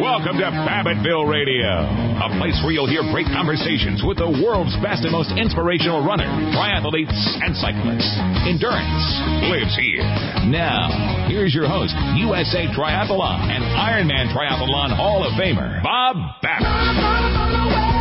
Welcome to Babbittville Radio, a place where you'll hear great conversations with the world's best and most inspirational runners, triathletes, and cyclists. Endurance lives here. Now, here's your host, USA Triathlon and Ironman Triathlon Hall of Famer, Bob Babbitt.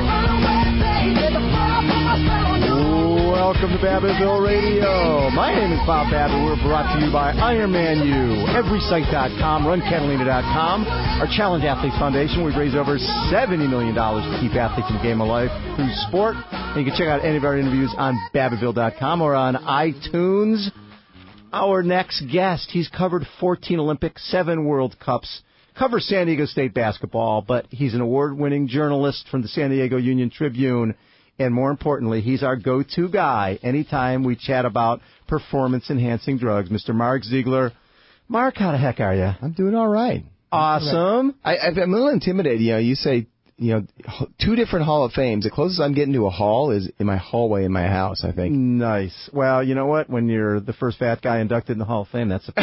Welcome to Babbittville Radio. My name is Bob Babbitt. We're brought to you by Ironman U, EverySite.com, RunCatalina.com, our Challenge Athletes Foundation. We've raised over $70 million to keep athletes in the game of life through sport. And you can check out any of our interviews on Babbittville.com or on iTunes. Our next guest, he's covered 14 Olympics, 7 World Cups, covers San Diego State basketball, but he's an award-winning journalist from the San Diego Union Tribune. And more importantly, he's our go-to guy anytime we chat about performance-enhancing drugs. Mr. Mark Ziegler. Mark, how the heck are you? I'm doing all right. Awesome. I'm a little intimidated. You say, 2 different Hall of Fames. The closest I'm getting to a hall is in my hallway in my house, I think. Nice. Well, you know what? When you're the first fat guy inducted in the Hall of Fame, that's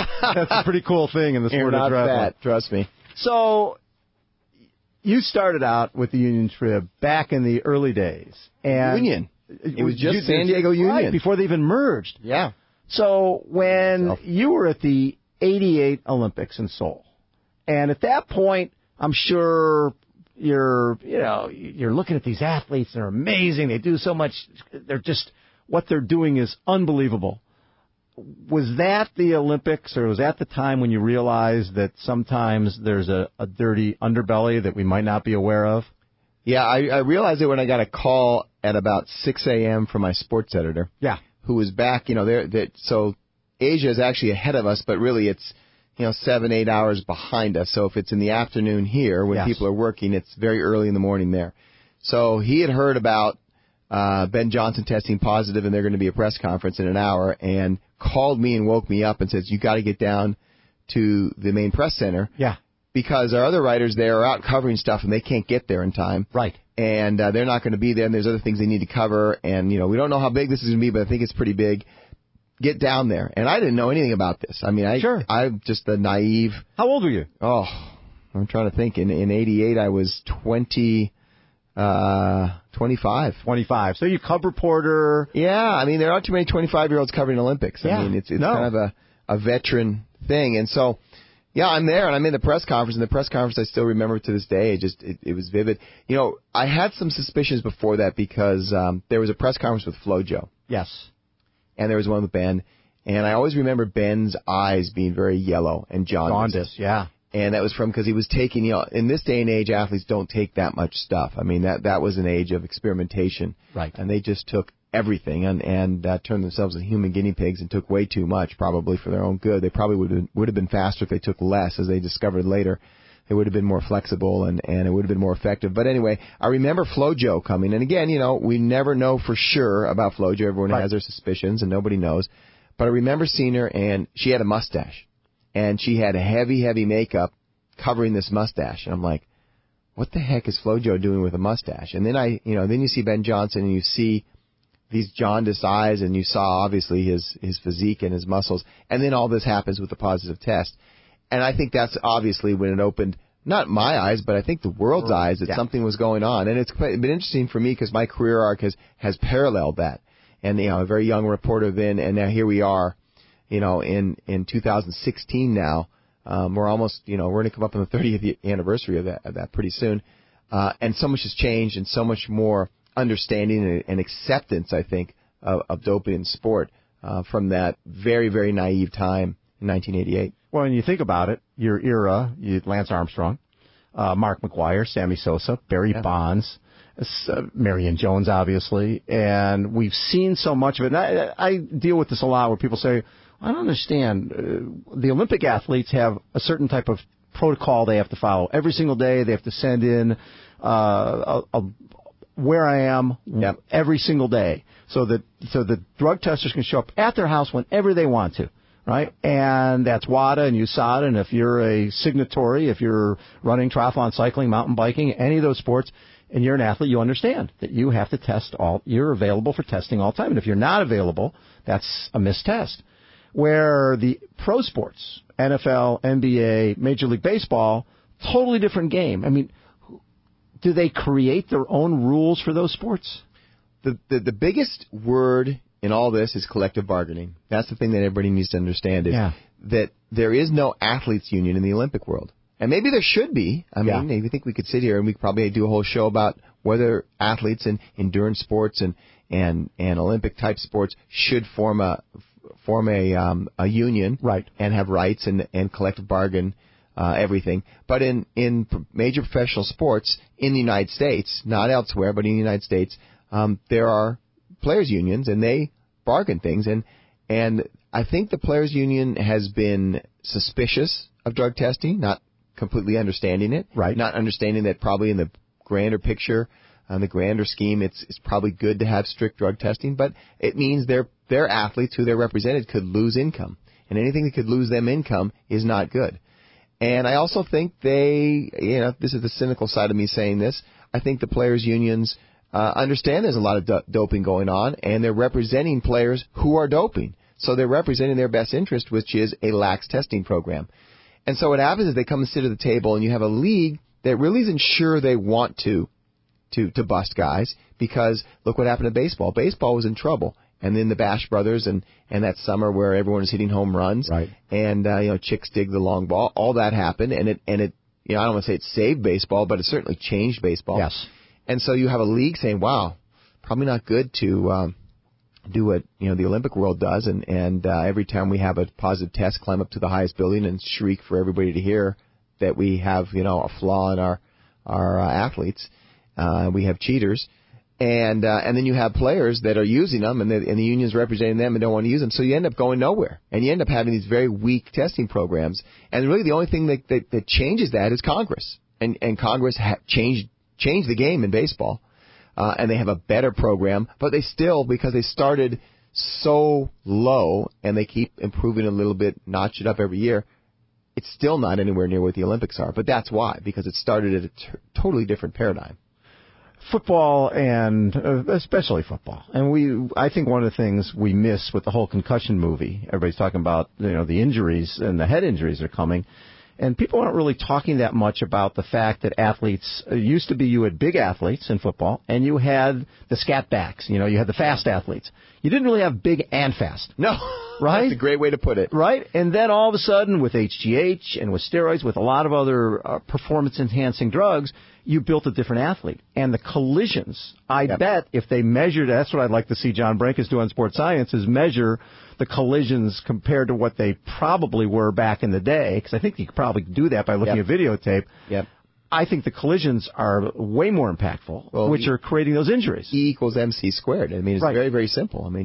a pretty cool thing in the sport of triathlon. You're not fat, trust me. So, you started out with the Union Trib back in the early days. And Union. It was just San Diego Union. Right, before they even merged. Yeah. So when you were at the 88 Olympics in Seoul, and at that point, I'm sure you're looking at these athletes, they're amazing, they do so much, what they're doing is unbelievable. Was that the Olympics, or was that the time when you realized that sometimes there's a dirty underbelly that we might not be aware of? Yeah, I realized it when I got a call at about 6 a.m. from my sports editor. Yeah. Who was back, so Asia is actually ahead of us, but really it's, 7-8 hours behind us. So if it's in the afternoon here when people are working, it's very early in the morning there. So he had heard about Ben Johnson testing positive, and they're going to be a press conference in an hour, and called me and woke me up and says, you got to get down to the main press center. Yeah. Because our other writers there are out covering stuff, and they can't get there in time. Right. And they're not going to be there, and there's other things they need to cover. And, we don't know how big this is going to be, but I think it's pretty big. Get down there. And I didn't know anything about this. I mean, I'm just a naive. How old were you? Oh, I'm trying to think. In 88, I was 25. 25. So you cub reporter. Yeah, I mean, there aren't too many 25-year-olds covering Olympics. Yeah. I mean, it's kind of a veteran thing. And so, yeah, I'm there, and I'm in the press conference, and the press conference I still remember to this day. It was vivid. I had some suspicions before that because there was a press conference with FloJo. Yes. And there was one with Ben. And I always remember Ben's eyes being very yellow and jaundiced. Jaundiced, yeah. And that was because he was taking, in this day and age, athletes don't take that much stuff. I mean, that was an age of experimentation. Right. And they just took everything and turned themselves into human guinea pigs and took way too much, probably for their own good. They probably would have been faster if they took less, as they discovered later. They would have been more flexible and it would have been more effective. But anyway, I remember FloJo coming. And again, we never know for sure about FloJo. Everyone has their suspicions and nobody knows. But I remember seeing her, and she had a mustache. And she had a heavy, heavy makeup covering this mustache. And I'm like, what the heck is FloJo doing with a mustache? And then then you see Ben Johnson, and you see these jaundiced eyes, and you saw obviously his physique and his muscles. And then all this happens with the positive test. And I think that's obviously when it opened, not my eyes, but I think the world's eyes, that something was going on. And it's been interesting for me because my career arc has paralleled that. And, a very young reporter then, and now here we are, in 2016 now. We're almost, we're going to come up on the 30th anniversary of that pretty soon. And so much has changed, and so much more understanding and acceptance, I think, of doping in sport from that very, very naive time in 1988. Well, when you think about it, your era, Lance Armstrong, Mark McGuire, Sammy Sosa, Barry Bonds, Marion Jones, obviously, and we've seen so much of it. And I deal with this a lot where people say, I don't understand. The Olympic athletes have a certain type of protocol they have to follow. Every single day they have to send in where I am every single day so that drug testers can show up at their house whenever they want to. Right? And that's WADA and USADA. And if you're a signatory, if you're running triathlon, cycling, mountain biking, any of those sports, and you're an athlete, you understand that you have to test you're available for testing all the time. And if you're not available, that's a missed test. Where the pro sports, NFL, NBA, Major League Baseball, Totally different game. I mean, do they create their own rules for those sports? The biggest word in all this is collective bargaining. That's the thing that everybody needs to understand is that there is no athletes union in the Olympic world. And maybe there should be. I mean, I think we could sit here and we could probably do a whole show about whether athletes in endurance sports and Olympic type sports should form a union, right, and have rights and collective bargain everything. But in major professional sports in the United States, not elsewhere, but in the United States, there are players unions and they bargain things. And I think the players union has been suspicious of drug testing, not completely understanding it, right, not understanding that probably in the grander picture, the grander scheme, it's probably good to have strict drug testing, but it means their athletes who they're represented could lose income, and anything that could lose them income is not good. And I also think this is the cynical side of me saying this, I think the players unions understand there's a lot of doping going on, and they're representing players who are doping. So they're representing their best interest, which is a lax testing program. And so what happens is they come and sit at the table, and you have a league that really isn't sure they want to bust guys, because look what happened to baseball. Baseball was in trouble. And then the Bash Brothers and that summer where everyone was hitting home runs, right, and chicks dig the long ball, all that happened, and it I don't want to say it saved baseball, but it certainly changed baseball. Yes. And so you have a league saying, wow, probably not good to do what the Olympic world does, and every time we have a positive test, climb up to the highest building and shriek for everybody to hear that we have a flaw in our athletes. We have cheaters, and then you have players that are using them, and the union's representing them and don't want to use them. So you end up going nowhere, and you end up having these very weak testing programs. And really, the only thing that changes that is Congress, and Congress changed the game in baseball. And they have a better program, but they still, because they started so low and they keep improving a little bit, notch it up every year, it's still not anywhere near what the Olympics are. But that's why, because it started at a totally different paradigm. Football, and especially football. And I think one of the things we miss with the whole concussion movie, everybody's talking about, the injuries and the head injuries are coming. And people aren't really talking that much about the fact that athletes, used to be you had big athletes in football, and you had the scat backs, you had the fast athletes. You didn't really have big and fast. No. Right? That's a great way to put it. Right? And then all of a sudden, with HGH and with steroids, with a lot of other performance-enhancing drugs, you built a different athlete. And the collisions, I bet if they measured, that's what I'd like to see John Brankus do on Sports Science, is measure the collisions compared to what they probably were back in the day, because I think you could probably do that by looking at videotape. Yep. I think the collisions are way more impactful, which are creating those injuries. E equals MC squared. I mean, it's very, very simple. I mean,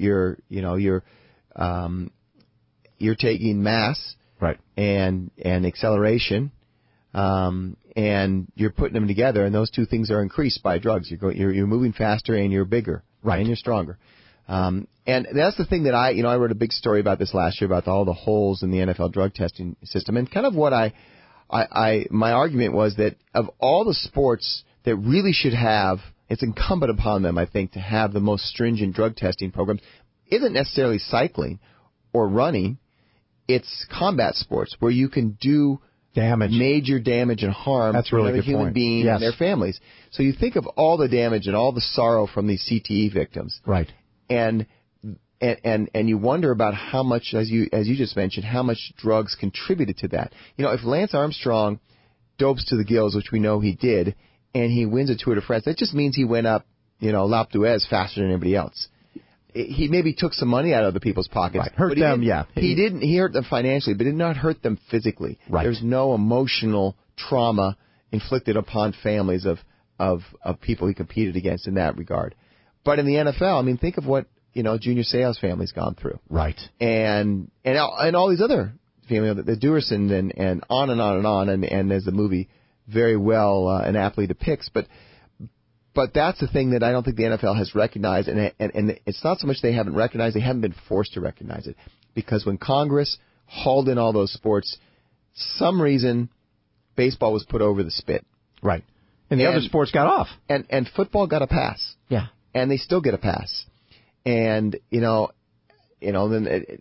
you're taking mass, right, and acceleration, and you're putting them together, and those two things are increased by drugs. You're moving faster, and you're bigger, right, and you're stronger. And that's the thing that I wrote a big story about this last year about all the holes in the NFL drug testing system, and kind of what my argument was that of all the sports that really should have, it's incumbent upon them, I think, to have the most stringent drug testing programs, isn't necessarily cycling or running. It's combat sports where you can do major damage and harm to another human being and their families. So you think of all the damage and all the sorrow from these CTE victims. Right. And you wonder about how much, as you just mentioned, how much drugs contributed to that. If Lance Armstrong dopes to the gills, which we know he did, and he wins a Tour de France, that just means he went up, L'Alpe d'Huez faster than anybody else. He maybe took some money out of other people's pockets. Right. Hurt them, He hurt them financially, but did not hurt them physically. Right. There's no emotional trauma inflicted upon families of people he competed against in that regard. But in the NFL, I mean, think of what, Junior Seau's family's gone through. Right. And all these other families, the Duerson and on and on and on, and as the movie very well and aptly depicts, But that's the thing that I don't think the NFL has recognized, and it's not so much they haven't recognized, they haven't been forced to recognize it. Because when Congress hauled in all those sports, some reason baseball was put over the spit. Right. And the other sports got off. And football got a pass. Yeah. And they still get a pass. And, then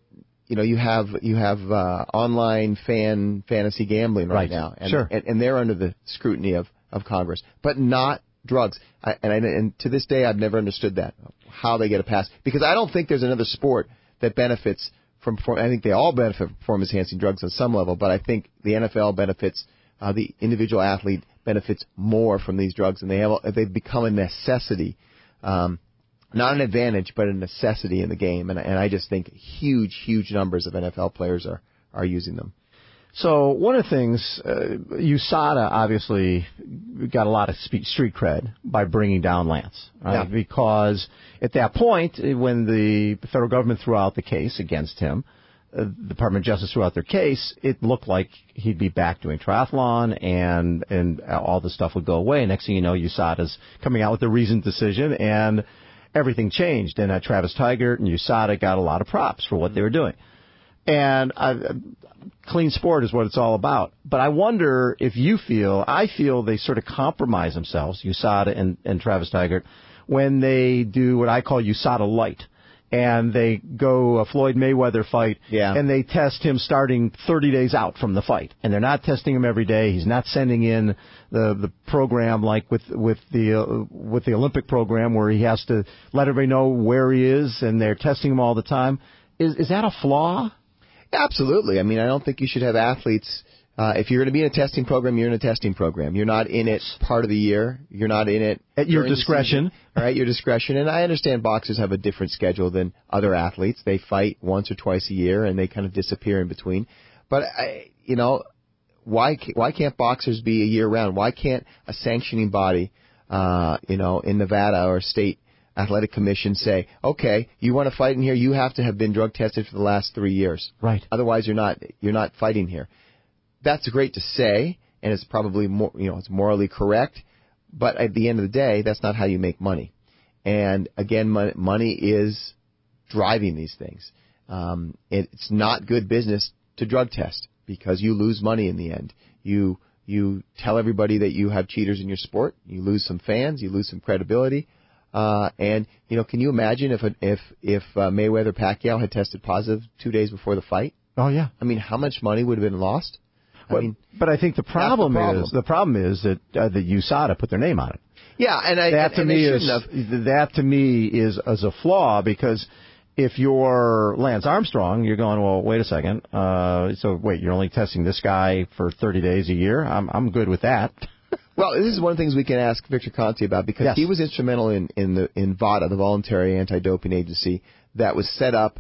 you have online fantasy gambling right now, and, sure. and they're under the scrutiny of Congress, but not drugs. And to this day, I've never understood that, how they get a pass, because I don't think there's another sport that benefits from. I think they all benefit from performance-enhancing drugs on some level, but I think the NFL benefits, the individual athlete benefits more from these drugs, and they've become a necessity. Not an advantage, but a necessity in the game. And I just think huge numbers of NFL players are using them. So one of the things, USADA obviously got a lot of street cred by bringing down Lance. Right? Yeah. Because at that point, when the federal government threw out the case against him, the Department of Justice threw out their case, it looked like he'd be back doing triathlon and all the stuff would go away. Next thing you know, USADA's coming out with a reasoned decision, and everything changed, and Travis Tygart and USADA got a lot of props for what they were doing. And clean sport is what it's all about. But I wonder if I feel they sort of compromise themselves, USADA and Travis Tygart, when they do what I call USADA light. And they go a Floyd Mayweather fight, and they test him starting 30 days out from the fight. And they're not testing him every day. He's not sending in the program like with the Olympic program where he has to let everybody know where he is, and they're testing him all the time. Is that a flaw? Absolutely. I mean, I don't think you should have athletes. If you're going to be in a testing program, you're in a testing program. You're not in it part of the year. You're not in it at your discretion. All right, your discretion. And I understand boxers have a different schedule than other athletes. They fight once or twice a year, and they kind of disappear in between. But why can't boxers be a year round? Why can't a sanctioning body, in Nevada or state athletic commission say, okay, you want to fight in here, you have to have been drug tested for the last 3 years. Right. Otherwise, you're not fighting here. That's great to say, and it's probably more, it's morally correct. But at the end of the day, that's not how you make money. And again, money is driving these things. It's not good business to drug test because you lose money in the end. You tell everybody that you have cheaters in your sport. You lose some fans. You lose some credibility. And can you imagine if Mayweather Pacquiao had tested positive 2 days before the fight? Oh yeah. I mean, how much money would have been lost? But I think the problem is that the USADA put their name on it. Yeah, that to me is a flaw, because if you're Lance Armstrong, you're going, well, wait a second. So wait, you're only testing this guy for 30 days a year? I'm good with that. Well, this is one of the things we can ask Victor Conte about, because he was instrumental in VADA, the Voluntary Anti-Doping Agency, that was set up.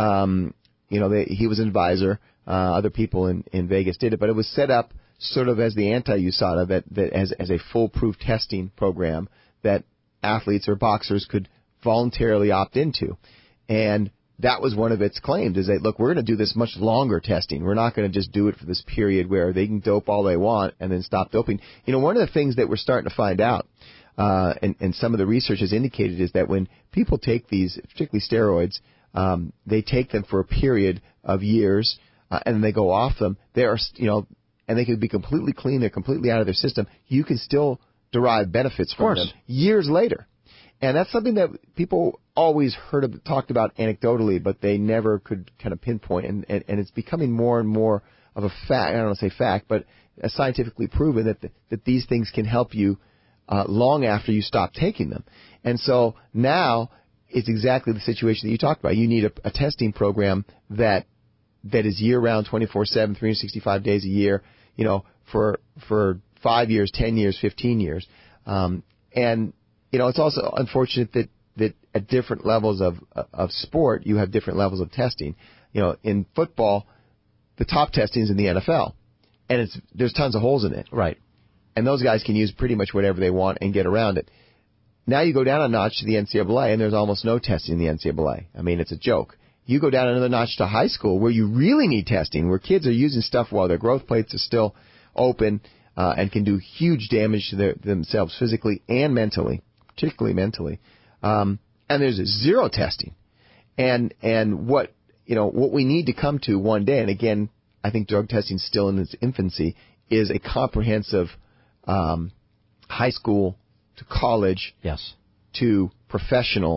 He was an advisor. Other people in Vegas did it, but it was set up sort of as the anti-USADA, that as a foolproof testing program that athletes or boxers could voluntarily opt into. And that was one of its claims, is that, look, we're going to do this much longer testing. We're not going to just do it for this period where they can dope all they want and then stop doping. One of the things that we're starting to find out, and some of the research has indicated, is that when people take these, particularly steroids, they take them for a period of years, and then they go off them. And they can be completely clean. They're completely out of their system. You can still derive benefits from them years later. And that's something that people always talked about anecdotally, but they never could kind of pinpoint. And it's becoming more and more of a fact. I don't want to say fact, but scientifically proven that these things can help you long after you stop taking them. And so now it's exactly the situation that you talked about. You need a testing program that is year-round, 24/7, 365 days a year, for 5 years, 10 years, 15 years. It's also unfortunate that at different levels of sport, you have different levels of testing. In football, the top testing is in the NFL, and there's tons of holes in it. Right. And those guys can use pretty much whatever they want and get around it. Now you go down a notch to the NCAA, and there's almost no testing in the NCAA. I mean, it's a joke. You go down another notch to high school, where you really need testing, where kids are using stuff while their growth plates are still open, and can do huge damage to themselves physically and mentally, particularly mentally. And there's zero testing. And what we need to come to one day, and again, I think drug testing is still in its infancy, is a comprehensive high school to college to professional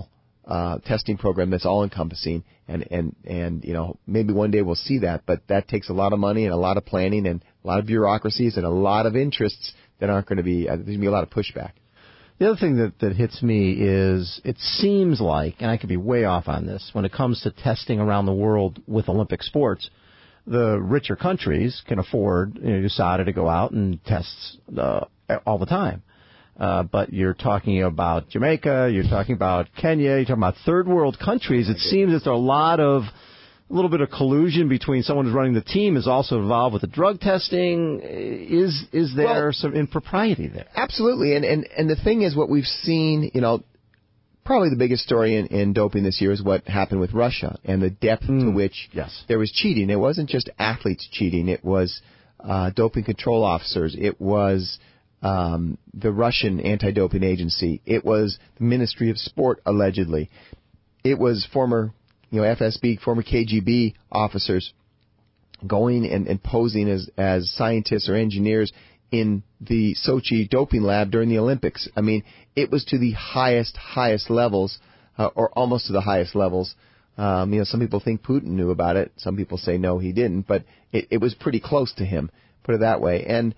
testing program that's all encompassing, and maybe one day we'll see that, but that takes a lot of money and a lot of planning and a lot of bureaucracies and a lot of interests that aren't going to be. There's going to be a lot of pushback. The other thing that hits me is it seems like, and I could be way off on this, when it comes to testing around the world with Olympic sports, the richer countries can afford USADA to go out and test all the time. But you're talking about Jamaica, you're talking about Kenya, you're talking about third world countries. It seems that there's a little bit of collusion between someone who's running the team is also involved with the drug testing. Is there some impropriety there? Absolutely. And the thing is, what we've seen, probably the biggest story in doping this year is what happened with Russia and the depth to which there was cheating. It wasn't just athletes cheating. It was doping control officers. It was the Russian anti-doping agency. It was the Ministry of Sport, allegedly. It was former FSB, former KGB officers going and posing as scientists or engineers in the Sochi doping lab during the Olympics. I mean, it was to the highest levels, or almost to the highest levels. Some people think Putin knew about it. Some people say no, he didn't. But it was pretty close to him, put it that way. And,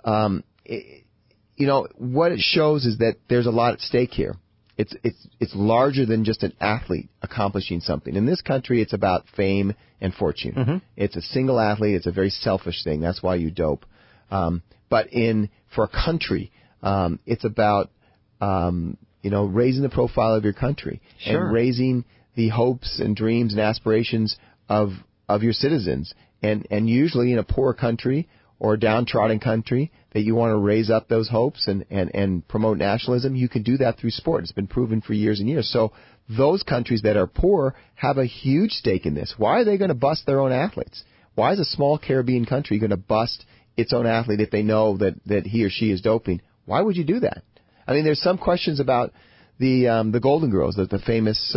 what it shows is that there's a lot at stake here. It's larger than just an athlete accomplishing something. In this country, it's about fame and fortune. Mm-hmm. It's a single athlete. It's a very selfish thing. That's why you dope. But for a country, it's about raising the profile of your country and raising the hopes and dreams and aspirations of your citizens. And usually in a poor country or a downtrodden country that you want to raise up those hopes and promote nationalism, you can do that through sport. It's been proven for years and years. So those countries that are poor have a huge stake in this. Why are they going to bust their own athletes? Why is a small Caribbean country going to bust its own athlete if they know that he or she is doping? Why would you do that? I mean, there's some questions about the Golden Girls, the famous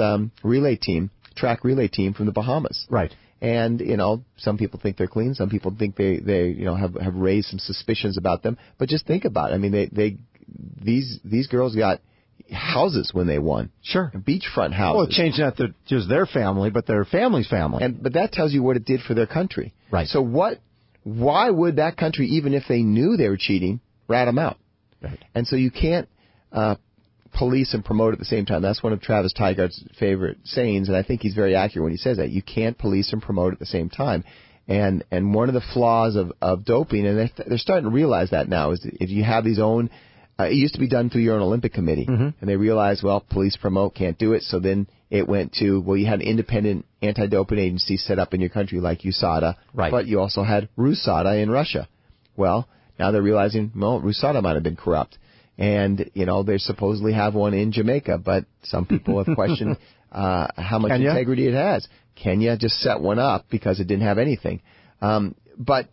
track relay team from the Bahamas. Right. And, some people think they're clean. Some people think they have raised some suspicions about them. But just think about it. I mean, these girls got houses when they won. Sure. Beachfront houses. Well, it changed not just their family, but their family's family. But that tells you what it did for their country. Right. So why would that country, even if they knew they were cheating, rat them out? Right. And so you can't police and promote at the same time. That's one of Travis Tygardt's favorite sayings, and I think he's very accurate when he says that. You can't police and promote at the same time. And one of the flaws of doping, and they're starting to realize that now, is if you have these own, it used to be done through your own Olympic committee, and they realized, police promote, can't do it, so then it went to, you had an independent anti-doping agency set up in your country like USADA, right. But you also had RUSADA in Russia. Well, now they're realizing, RUSADA might have been corrupt. And, they supposedly have one in Jamaica, but some people have questioned how much integrity it has. Kenya just set one up because it didn't have anything. But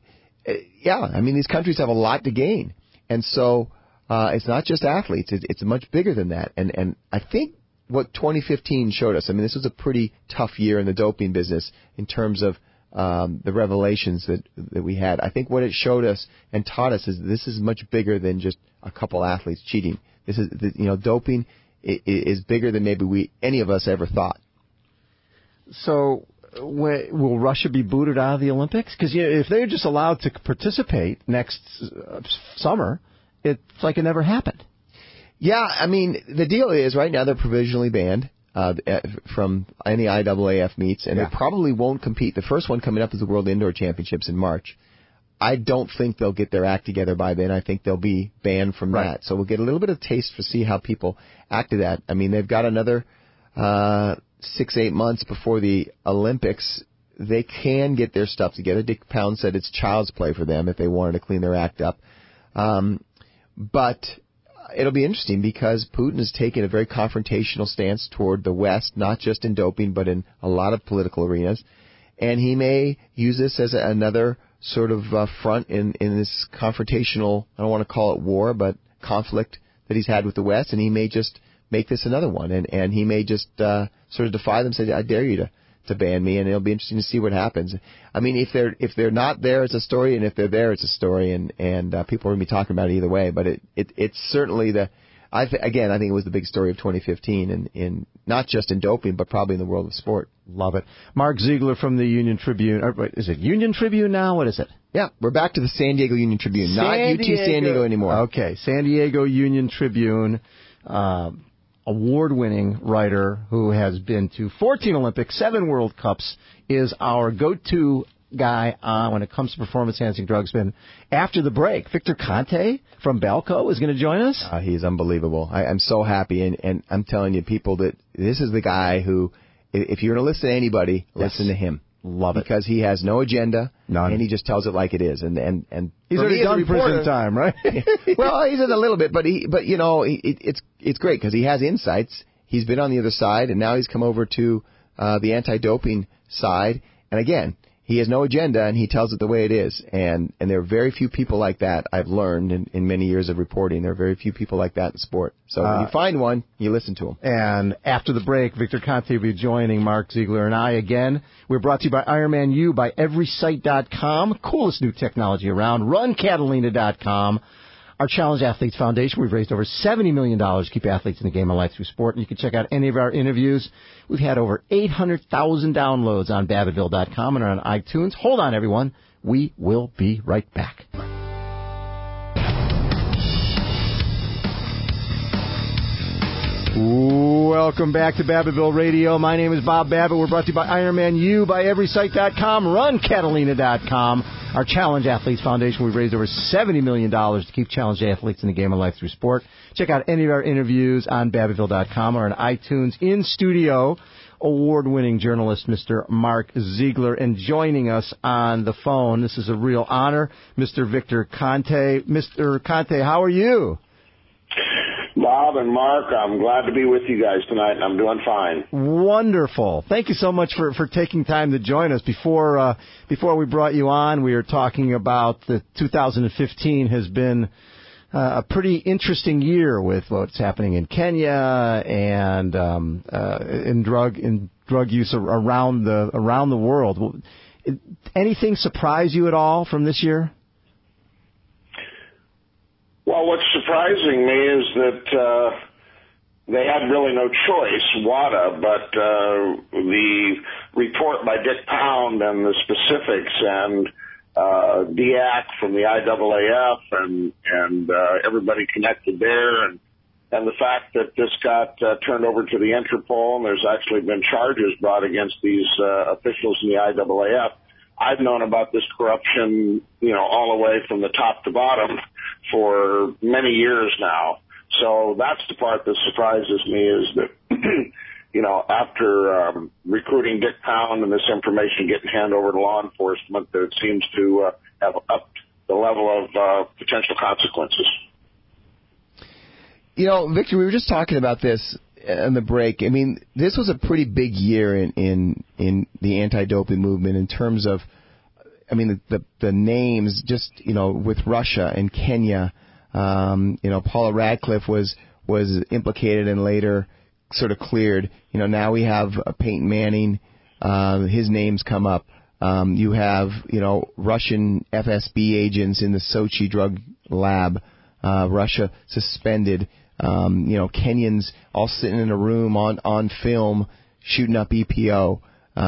these countries have a lot to gain. And so it's not just athletes. It's much bigger than that. And I think what 2015 showed us, this was a pretty tough year in the doping business in terms of the revelations that we had. I think what it showed us and taught us is this is much bigger than just a couple athletes cheating. This is, doping is bigger than maybe any of us ever thought. So, will Russia be booted out of the Olympics? Because if they're just allowed to participate next summer, it's like it never happened. Yeah, the deal is right now they're provisionally banned from any IAAF meets, and they probably won't compete. The first one coming up is the World Indoor Championships in March. I don't think they'll get their act together by then. I think they'll be banned from that. So we'll get a little bit of taste to see how people act to that. They've got another 6-8 months before the Olympics. They can get their stuff together. Dick Pound said it's child's play for them if they wanted to clean their act up. But it'll be interesting because Putin has taken a very confrontational stance toward the West, not just in doping, but in a lot of political arenas. And he may use this as another sort of front in this confrontational, I don't want to call it war, but conflict that he's had with the West. And he may just make this another one. And he may just sort of defy them, say, I dare you to ban me. And it'll be interesting to see what happens. If they're not there, it's a story. And if they're there, it's a story. And people are going to be talking about it either way. But it's certainly again, I think it was the big story of 2015, in not just in doping, but probably in the world of sport. Love it. Mark Ziegler from the Union Tribune. Is it Union Tribune now? What is it? Yeah, we're back to the San Diego Union Tribune, not UT San Diego anymore. Okay, San Diego Union Tribune, award-winning writer who has been to 14 Olympics, 7 World Cups, is our go-to guy when it comes to performance-enhancing drugs. Been after the break, Victor Conte from Balco is going to join us. He's unbelievable. I'm so happy, and I'm telling you, people, that this is the guy who, if you're going to listen to anybody, listen to him. Love it. Because he has no agenda, none, and he just tells it like it is. And he's already done prison time, right? Well, he's in a little bit, but it's great because he has insights. He's been on the other side, and now he's come over to the anti-doping side. And again, he has no agenda, and he tells it the way it is. And there are very few people like that, I've learned in many years of reporting. There are very few people like that in sport. So when you find one, you listen to him. And after the break, Victor Conte will be joining Mark Ziegler and I again. We're brought to you by Ironman U, by EverySite.com, coolest new technology around, RunCatalina.com. Our Challenge Athletes Foundation, we've raised over $70 million to keep athletes in the game of life through sport. And you can check out any of our interviews. We've had over 800,000 downloads on Babbittville.com and on iTunes. Hold on, everyone. We will be right back. Welcome back to Babbittville Radio. My name is Bob Babbitt. We're brought to you by Ironman U, by EverySite.com, RunCatalina.com. Our Challenge Athletes Foundation, we've raised over $70 million to keep challenge athletes in the game of life through sport. Check out any of our interviews on Babbittville.com or on iTunes. In studio, award-winning journalist Mr. Mark Ziegler, and joining us on the phone, this is a real honor, Mr. Victor Conte. Mr. Conte, how are you? Bob and Mark, I'm glad to be with you guys tonight, and I'm doing fine. Wonderful. Thank you so much for taking time to join us. Before we brought you on, we were talking about the 2015 has been a pretty interesting year with what's happening in Kenya and in drug use around the world. Anything surprise you at all from this year? Well, what's surprising me is that they had really no choice, WADA, but the report by Dick Pound and the specifics and DIAC from the IAAF and everybody connected there, and the fact that this got turned over to the Interpol, and there's actually been charges brought against these officials in the IAAF. I've known about this corruption, all the way from the top to bottom for many years now. So that's the part that surprises me is that, after recruiting Dick Pound and this information getting handed over to law enforcement, that it seems to have upped the level of potential consequences. Victor, we were just talking about this in the break. I mean, this was a pretty big year in the anti-doping movement in terms of, the names just, with Russia and Kenya. Paula Radcliffe was implicated and later sort of cleared. Now we have Peyton Manning. His name's come up. You have, Russian FSB agents in the Sochi drug lab. Russia suspended. Kenyans all sitting in a room on film shooting up EPO.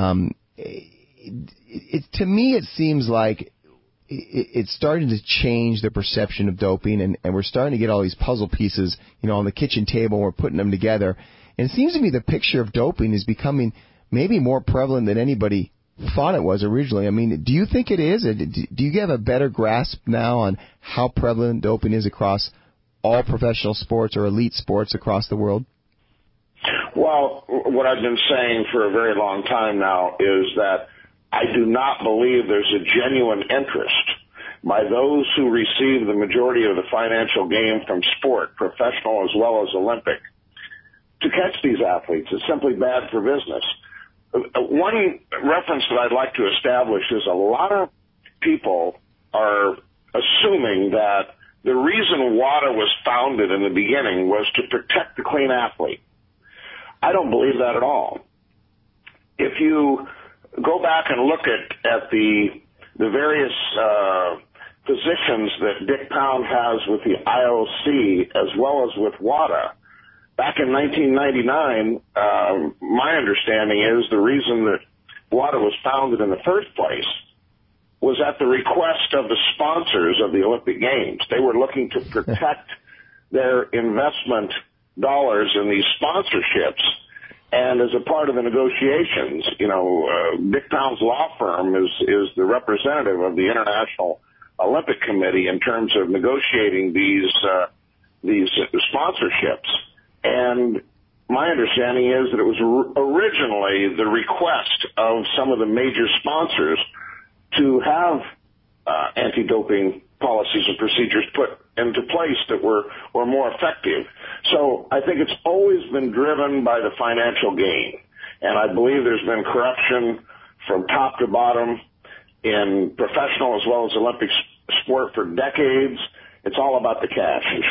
To me, it seems like it's starting to change the perception of doping, and we're starting to get all these puzzle pieces, on the kitchen table, and we're putting them together. And it seems to me the picture of doping is becoming maybe more prevalent than anybody thought it was originally. I mean, do you think it is? Do you have a better grasp now on how prevalent doping is across all professional sports or elite sports across the world? Well, what I've been saying for a very long time now is that I do not believe there's a genuine interest by those who receive the majority of the financial gain from sport, professional as well as Olympic, to catch these athletes. It's simply bad for business. One reference that I'd like to establish is a lot of people are assuming that the reason WADA was founded in the beginning was to protect the clean athlete. I don't believe that at all. If you go back and look at the various positions that Dick Pound has with the IOC as well as with WADA. Back in 1999, my understanding is the reason that WADA was founded in the first place was at the request of the sponsors of the Olympic Games. They were looking to protect their investment dollars in these sponsorships. And as a part of the negotiations, Dick Pound's law firm is the representative of the International Olympic Committee in terms of negotiating these sponsorships. And my understanding is that it was originally the request of some of the major sponsors to have anti-doping policies and procedures put into place that were more effective. So I think it's always been driven by the financial gain. And I believe there's been corruption from top to bottom in professional as well as Olympic sport for decades. It's all about the cash, in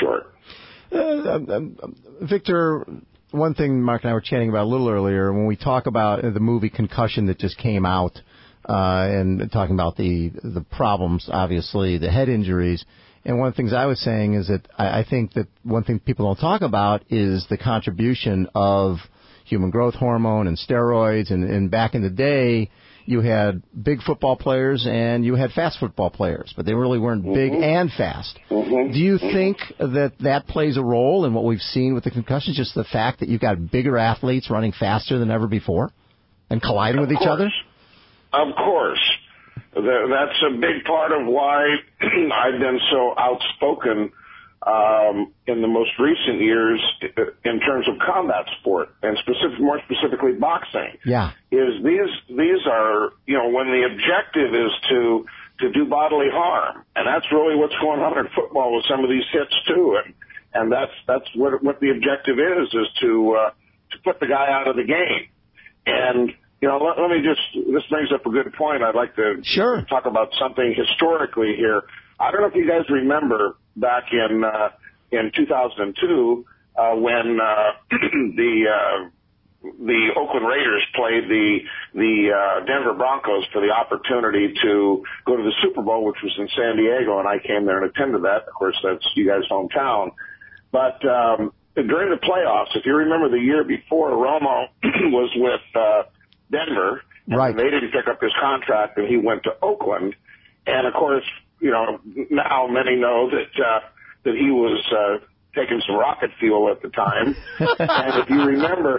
short. Victor, one thing Mark and I were chatting about a little earlier, when we talk about the movie Concussion that just came out, and talking about the problems, obviously, the head injuries. And one of the things I was saying is that I think that one thing people don't talk about is the contribution of human growth hormone and steroids. And back in the day, you had big football players and you had fast football players, but they really weren't big and fast. Do you think that plays a role in what we've seen with the concussions, just the fact that you've got bigger athletes running faster than ever before and colliding with each other? Of course. That's a big part of why I've been so outspoken in the most recent years in terms of combat sport, and more specifically boxing. Yeah. These are, when the objective is to do bodily harm, and that's really what's going on in football with some of these hits too, and that's what the objective is to put the guy out of the game. And let me this brings up a good point. I'd like to talk about something historically here. I don't know if you guys remember back in 2002 when the Oakland Raiders played the Denver Broncos for the opportunity to go to the Super Bowl, which was in San Diego, and I came there and attended that. Of course, that's you guys' hometown. But during the playoffs, if you remember the year before, Romo was with Denver, and they didn't pick up his contract, and he went to Oakland. And of course, now many know that he was taking some rocket fuel at the time. And if you remember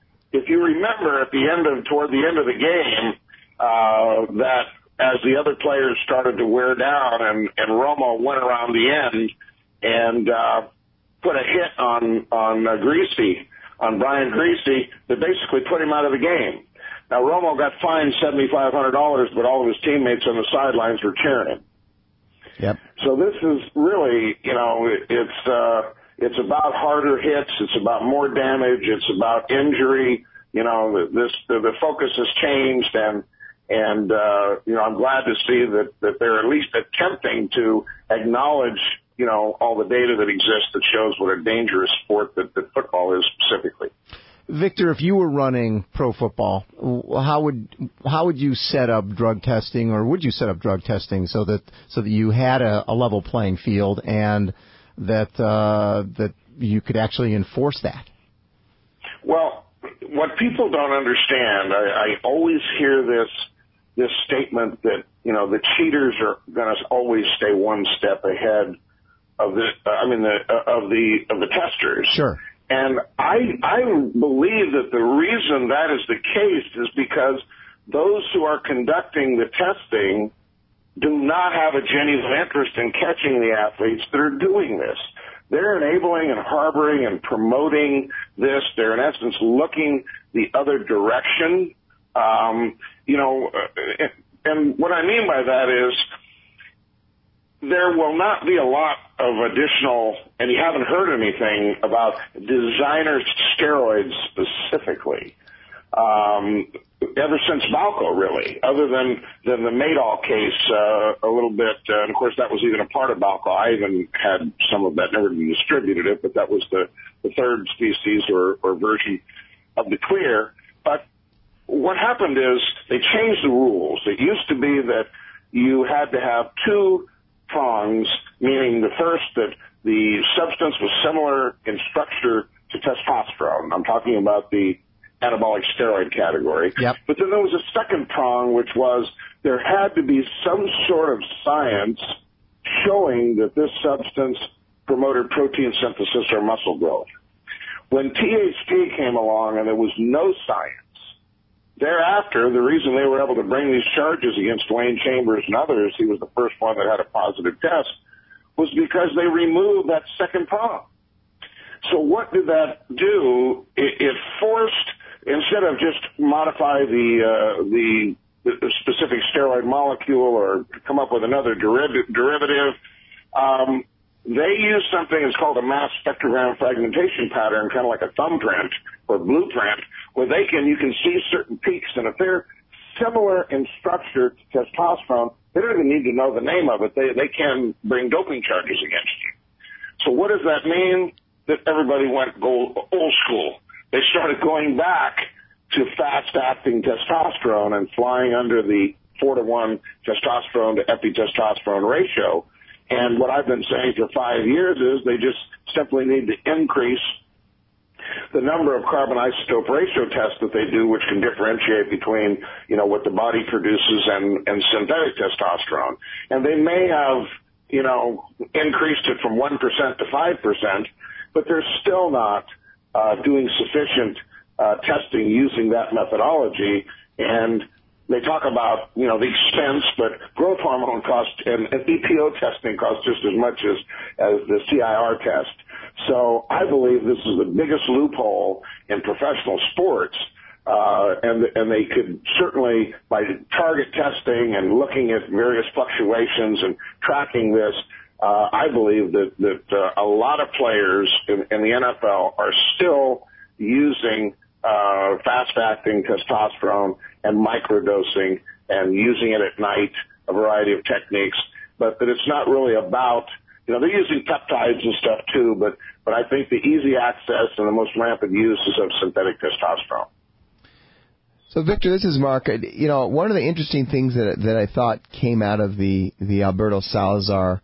toward the end of the game, that as the other players started to wear down, and Romo went around the end and put a hit on Brian Greasy that basically put him out of the game. Now, Romo got fined $7,500, but all of his teammates on the sidelines were cheering him. Yep. So this is really, it's about harder hits. It's about more damage. It's about injury. The focus has changed, and I'm glad to see that they're at least attempting to acknowledge, all the data that exists that shows what a dangerous sport that football is specifically. Victor, if you were running pro football, how would you set up drug testing, or would you set up drug testing so that you had a level playing field and that you could actually enforce that? Well, what people don't understand, I always hear this statement that the cheaters are going to always stay one step ahead of the testers. Sure. And I believe that the reason that is the case is because those who are conducting the testing do not have a genuine interest in catching the athletes that are doing this. They're enabling and harboring and promoting this. They're, in essence, looking the other direction. And what I mean by that is there will not be a lot of additional, and you haven't heard anything about designer steroids specifically, ever since Balco, really, other than the Madoff case a little bit. And, of course, that was even a part of Balco. I even had some of that, never distributed it, but that was the third species or version of the clear. But what happened is they changed the rules. It used to be that you had to have two prongs, meaning the first, that the substance was similar in structure to testosterone. I'm talking about the anabolic steroid category. Yep. But then there was a second prong, which was there had to be some sort of science showing that this substance promoted protein synthesis or muscle growth. When THC came along and there was no science, thereafter, the reason they were able to bring these charges against Dwayne Chambers and others, he was the first one that had a positive test, was because they removed that second prong. So what did that do? It forced, instead of just modify the specific steroid molecule or come up with another derivative, they use something that's called a mass spectrogram fragmentation pattern, kind of like a thumbprint or blueprint, where you can see certain peaks, and if they're similar in structure to testosterone, they don't even need to know the name of it. They can bring doping charges against you. So what does that mean? That everybody went old school. They started going back to fast-acting testosterone and flying under the 4-to-1 testosterone to epitestosterone ratio. And what I've been saying for 5 years is they just simply need to increase the number of carbon isotope ratio tests that they do, which can differentiate between, what the body produces and synthetic testosterone. And they may have, increased it from 1% to 5%, but they're still not doing sufficient testing using that methodology. And they talk about, the expense, but growth hormone costs and EPO testing costs just as much as the CIR test. So I believe this is the biggest loophole in professional sports, and they could certainly, by target testing and looking at various fluctuations and tracking this, I believe that a lot of players in the NFL are still using fast-acting testosterone and microdosing and using it at night, a variety of techniques, but that it's not really about, they're using peptides and stuff too, but I think the easy access and the most rampant use is of synthetic testosterone. So, Victor, this is Mark. One of the interesting things that I thought came out of the Alberto Salazar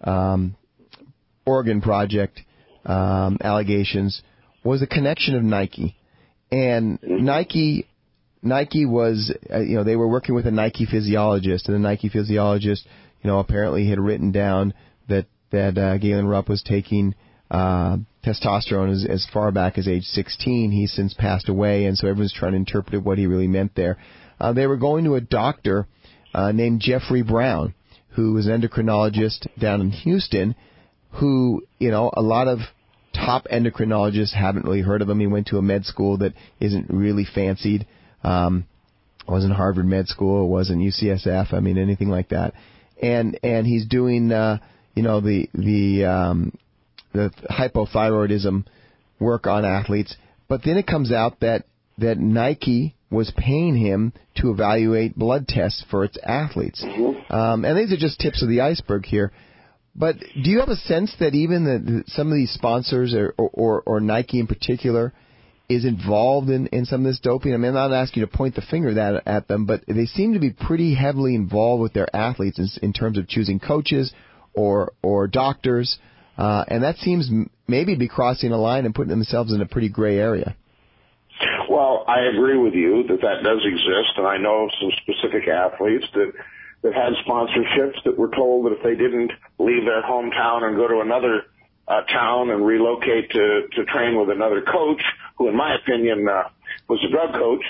Oregon project allegations was the connection of Nike. And Nike was, they were working with a Nike physiologist, and the Nike physiologist, apparently had written down that Galen Rupp was taking testosterone as far back as age 16. He's since passed away, and so everyone's trying to interpret what he really meant there. They were going to a doctor named Jeffrey Brown, who was an endocrinologist down in Houston, who, a lot of top endocrinologists haven't really heard of him. He went to a med school that isn't really fancied. It wasn't Harvard Med School. It wasn't UCSF. Anything like that. And he's doing, the hypothyroidism work on athletes. But then it comes out that Nike was paying him to evaluate blood tests for its athletes. And these are just tips of the iceberg here. But do you have a sense that even some of these sponsors or Nike in particular is involved in some of this doping? I'm not asking you to point the finger at them, but they seem to be pretty heavily involved with their athletes in terms of choosing coaches or doctors. And that seems maybe be crossing a line and putting themselves in a pretty gray area. Well, I agree with you that does exist, and I know some specific athletes that had sponsorships that were told that if they didn't leave their hometown and go to another town and relocate to train with another coach, who in my opinion was a drug coach,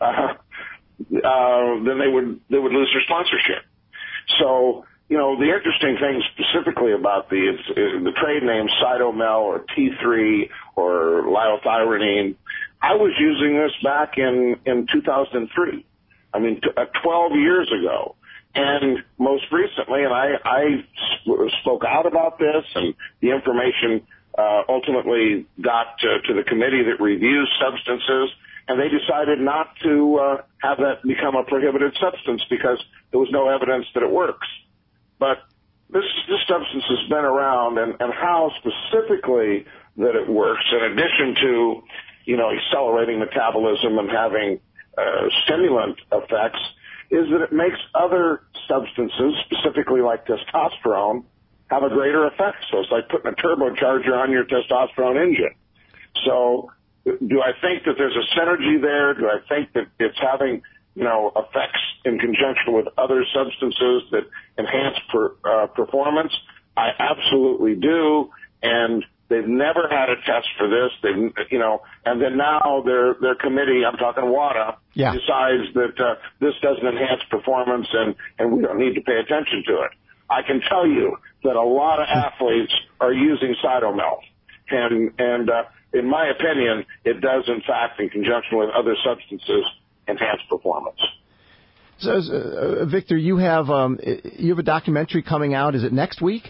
then they would lose their sponsorship. So, the interesting thing specifically about the trade name Cytomel or T3 or liothyronine, I was using this back in 2003. 12 years ago. And most recently, and I spoke out about this, and the information ultimately got to the committee that reviews substances, and they decided not to have that become a prohibited substance because there was no evidence that it works. But this substance has been around, and how specifically that it works, in addition to, accelerating metabolism and having stimulant effects, is that it makes other substances, specifically like testosterone, have a greater effect. So it's like putting a turbocharger on your testosterone engine. So do I think that there's a synergy there? Do I think that it's having, effects in conjunction with other substances that enhance performance? I absolutely do. And they've never had a test for this. And then now their committee, I'm talking WADA, decides that this doesn't enhance performance and we don't need to pay attention to it. I can tell you that a lot of athletes are using Cytomel. And in my opinion, it does, in fact, in conjunction with other substances, enhance performance. So, Victor, you have a documentary coming out. Is it next week?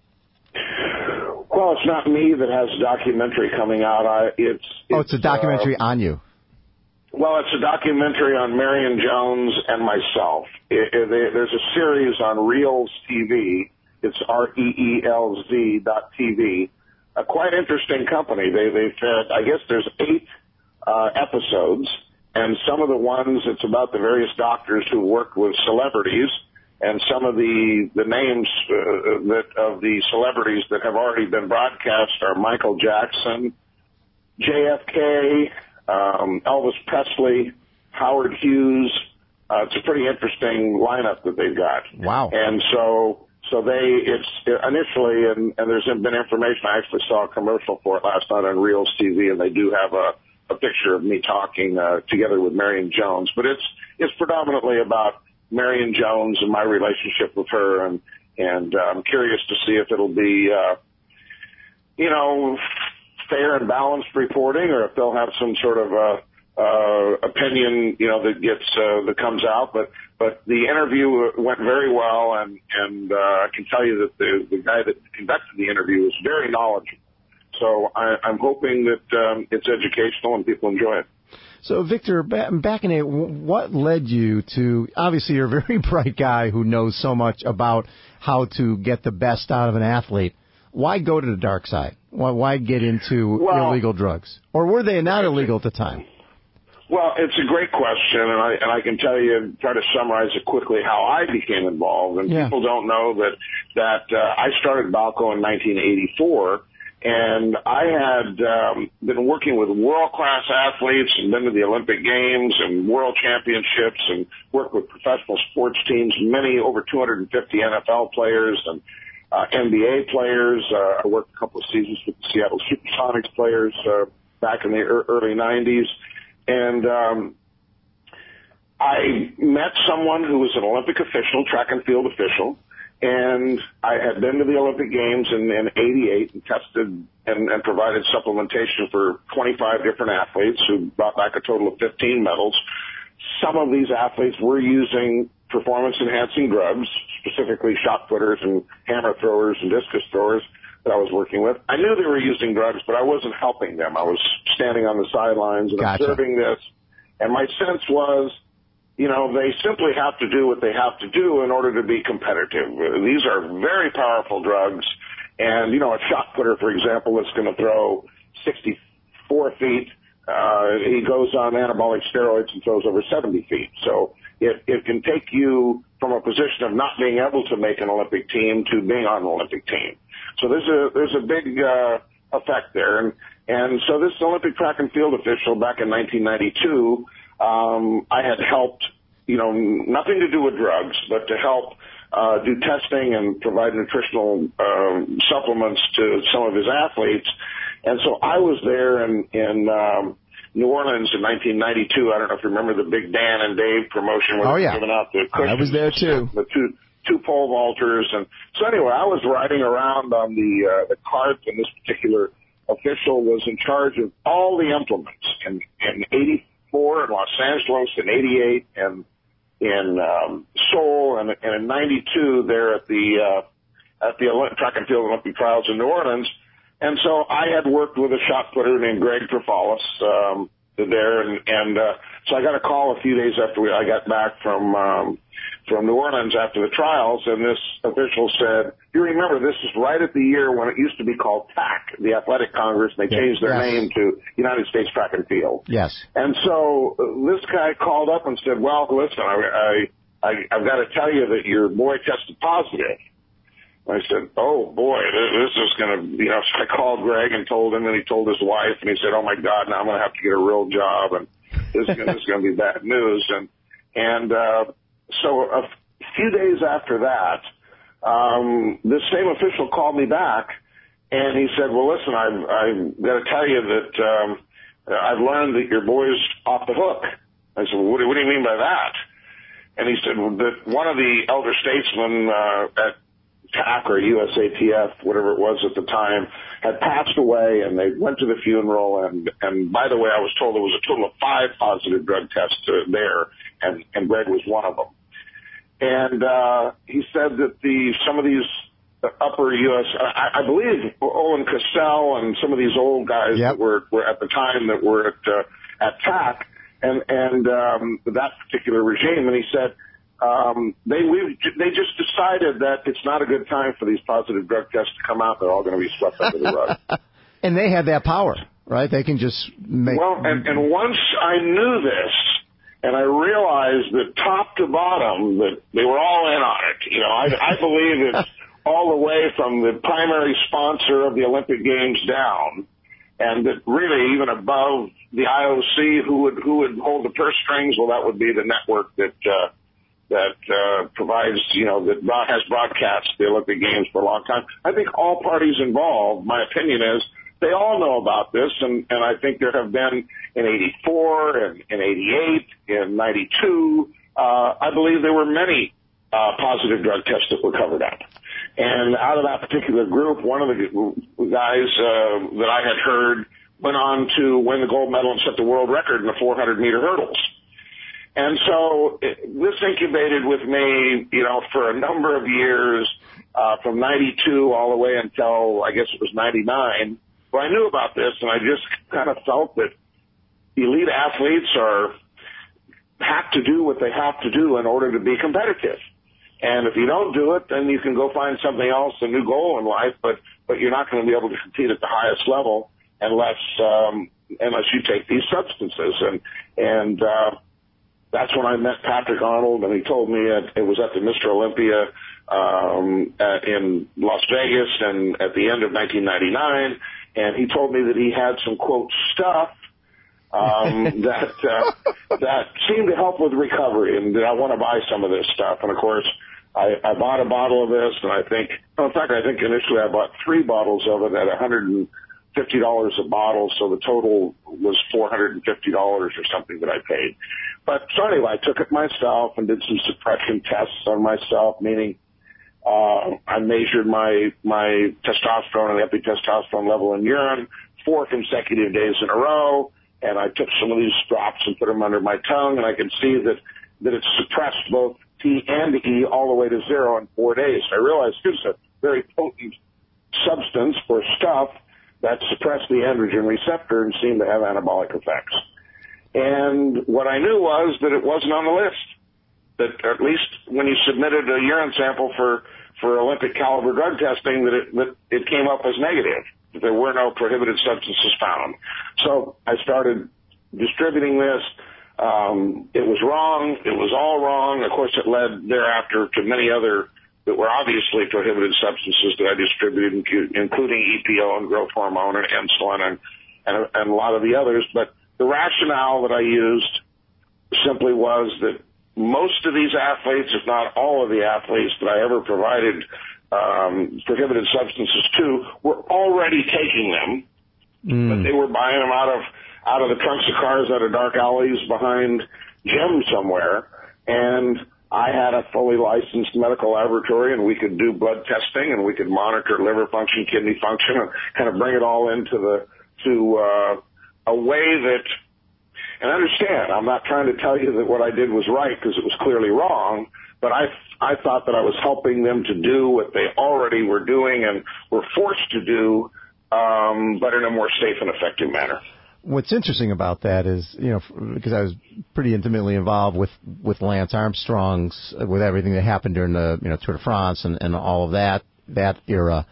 Well, it's not me that has a documentary coming out. It's a documentary on you. Well, it's a documentary on Marion Jones and myself. There's a series on Reelz TV. It's REELZ.TV. A quite interesting company. They've had, I guess there's 8 episodes, and some of the ones, it's about the various doctors who worked with celebrities, and some of the names of the celebrities that have already been broadcast are Michael Jackson, JFK, Elvis Presley, Howard Hughes. It's a pretty interesting lineup that they've got. Wow. And so it's initially, and there's been information. I actually saw a commercial for it last night on Reelz TV, and they do have a picture of me talking together with Marion Jones. But it's predominantly about Marion Jones and my relationship with her, and I'm curious to see if it'll be, fair and balanced reporting, or if they'll have some sort of opinion, that comes out. But the interview went very well, and I can tell you that the guy that conducted the interview was very knowledgeable. So I'm hoping that it's educational and people enjoy it. So, Victor, back in it, what led you to, obviously you're a very bright guy who knows so much about how to get the best out of an athlete. Why go to the dark side? Why get into illegal drugs? Or were they not illegal at the time? Well, it's a great question, and I can tell you, try to summarize it quickly, how I became involved. And people don't know that I started Balco in 1984, and I had been working with world-class athletes and been to the Olympic Games and World Championships and worked with professional sports teams, many over 250 NFL players and NBA players. I worked a couple of seasons with the Seattle Supersonics players back in the early 90s. And I met someone who was an Olympic official, track and field official, and I had been to the Olympic Games in 88 and tested and provided supplementation for 25 different athletes who brought back a total of 15 medals. Some of these athletes were using performance-enhancing drugs, specifically shot putters and hammer throwers and discus throwers that I was working with. I knew they were using drugs, but I wasn't helping them. I was standing on the sidelines and observing this. And my sense was, they simply have to do what they have to do in order to be competitive. These are very powerful drugs. And, a shot putter, for example, that's going to throw 64 feet, he goes on anabolic steroids and throws over 70 feet. So it can take you from a position of not being able to make an Olympic team to being on an Olympic team. So there's a big effect there. And so this Olympic track and field official back in 1992, I had helped, nothing to do with drugs, but to help do testing and provide nutritional supplements to some of his athletes. And so I was there in New Orleans in 1992. I don't know if you remember the Big Dan and Dave promotion where they were giving out the cushions. I was there too. The two pole vaulters. And so anyway, I was riding around on the cart, and this particular official was in charge of all the implements in 84 in Los Angeles, in 88 and in Seoul, and in 92 there at the track and field Olympic trials in New Orleans. And so I had worked with a shot putter named Greg Profalis there, and so I got a call a few days after I got back from New Orleans after the trials, and this official said, "You remember this is right at the year when it used to be called TAC, the Athletic Congress. They changed their name to United States Track and Field." Yes. And so this guy called up and said, "Well, listen, I've got to tell you that your boy tested positive." I said, oh, boy, this is going to, you know, so I called Greg and told him, and he told his wife, and he said, oh, my God, now I'm going to have to get a real job, and this is going to be bad news. And so a few days after that, this same official called me back, and he said, well, listen, I've got to tell you that I've learned that your boy's off the hook. I said, well, what do you mean by that? And he said that one of the elder statesmen at TAC or USATF, whatever it was at the time, had passed away, and they went to the funeral. And by the way, I was told there was a total of 5 positive drug tests there, and Greg was one of them. And he said that some of these upper U.S., I believe Owen Cassell and some of these old guys that were at the time that were at TAC and that particular regime, and he said, they just decided that it's not a good time for these positive drug tests to come out. They're all going to be swept under the rug. And they have that power, right? They can just make... Well, and once I knew this, and I realized that top to bottom, that they were all in on it. You know, I believe it's all the way from the primary sponsor of the Olympic Games down, and that really even above the IOC, who would hold the purse strings? Well, that would be the network that provides, you know, that has broadcast the Olympic Games for a long time. I think all parties involved, my opinion is, they all know about this, and I think there have been in 84, and in 88, in 92, I believe there were many positive drug tests that were covered up. And out of that particular group, one of the guys that I had heard went on to win the gold medal and set the world record in the 400-meter hurdles. And so this incubated with me, you know, for a number of years, from 92 all the way until, I guess it was 99, where I knew about this, and I just kind of felt that elite athletes have to do what they have to do in order to be competitive. And if you don't do it, then you can go find something else, a new goal in life, but you're not going to be able to compete at the highest level unless you take these substances. And that's when I met Patrick Arnold, and he told me it was at the Mr. Olympia in Las Vegas and at the end of 1999, and he told me that he had some, quote, stuff that seemed to help with recovery, and that I want to buy some of this stuff. And of course, I bought a bottle of this, and I think initially I bought 3 bottles of it at $150 a bottle, so the total was $450 or something that I paid. But so anyway, I took it myself and did some suppression tests on myself, meaning I measured my testosterone and epitestosterone level in urine 4 consecutive days in a row, and I took some of these drops and put them under my tongue, and I could see that it suppressed both T and E all the way to 0 in 4 days. I realized this is a very potent substance or stuff that suppressed the androgen receptor and seemed to have anabolic effects. And what I knew was that it wasn't on the list, that at least when you submitted a urine sample for Olympic caliber drug testing, that it came up as negative. There were no prohibited substances found. So I started distributing this. It was wrong. It was all wrong. Of course, it led thereafter to many other that were obviously prohibited substances that I distributed, including EPO and growth hormone and insulin and a lot of the others. But the rationale that I used simply was that most of these athletes, if not all of the athletes that I ever provided prohibited substances to, were already taking them, but they were buying them out of the trunks of cars out of dark alleys behind gyms somewhere. And I had a fully licensed medical laboratory, and we could do blood testing, and we could monitor liver function, kidney function, and kind of bring it all into a way that, and understand, I'm not trying to tell you that what I did was right, because it was clearly wrong, but I thought that I was helping them to do what they already were doing and were forced to do, but in a more safe and effective manner. What's interesting about that is, you know, because I was pretty intimately involved with Lance Armstrong's, with everything that happened during the, you know, Tour de France and all of that era,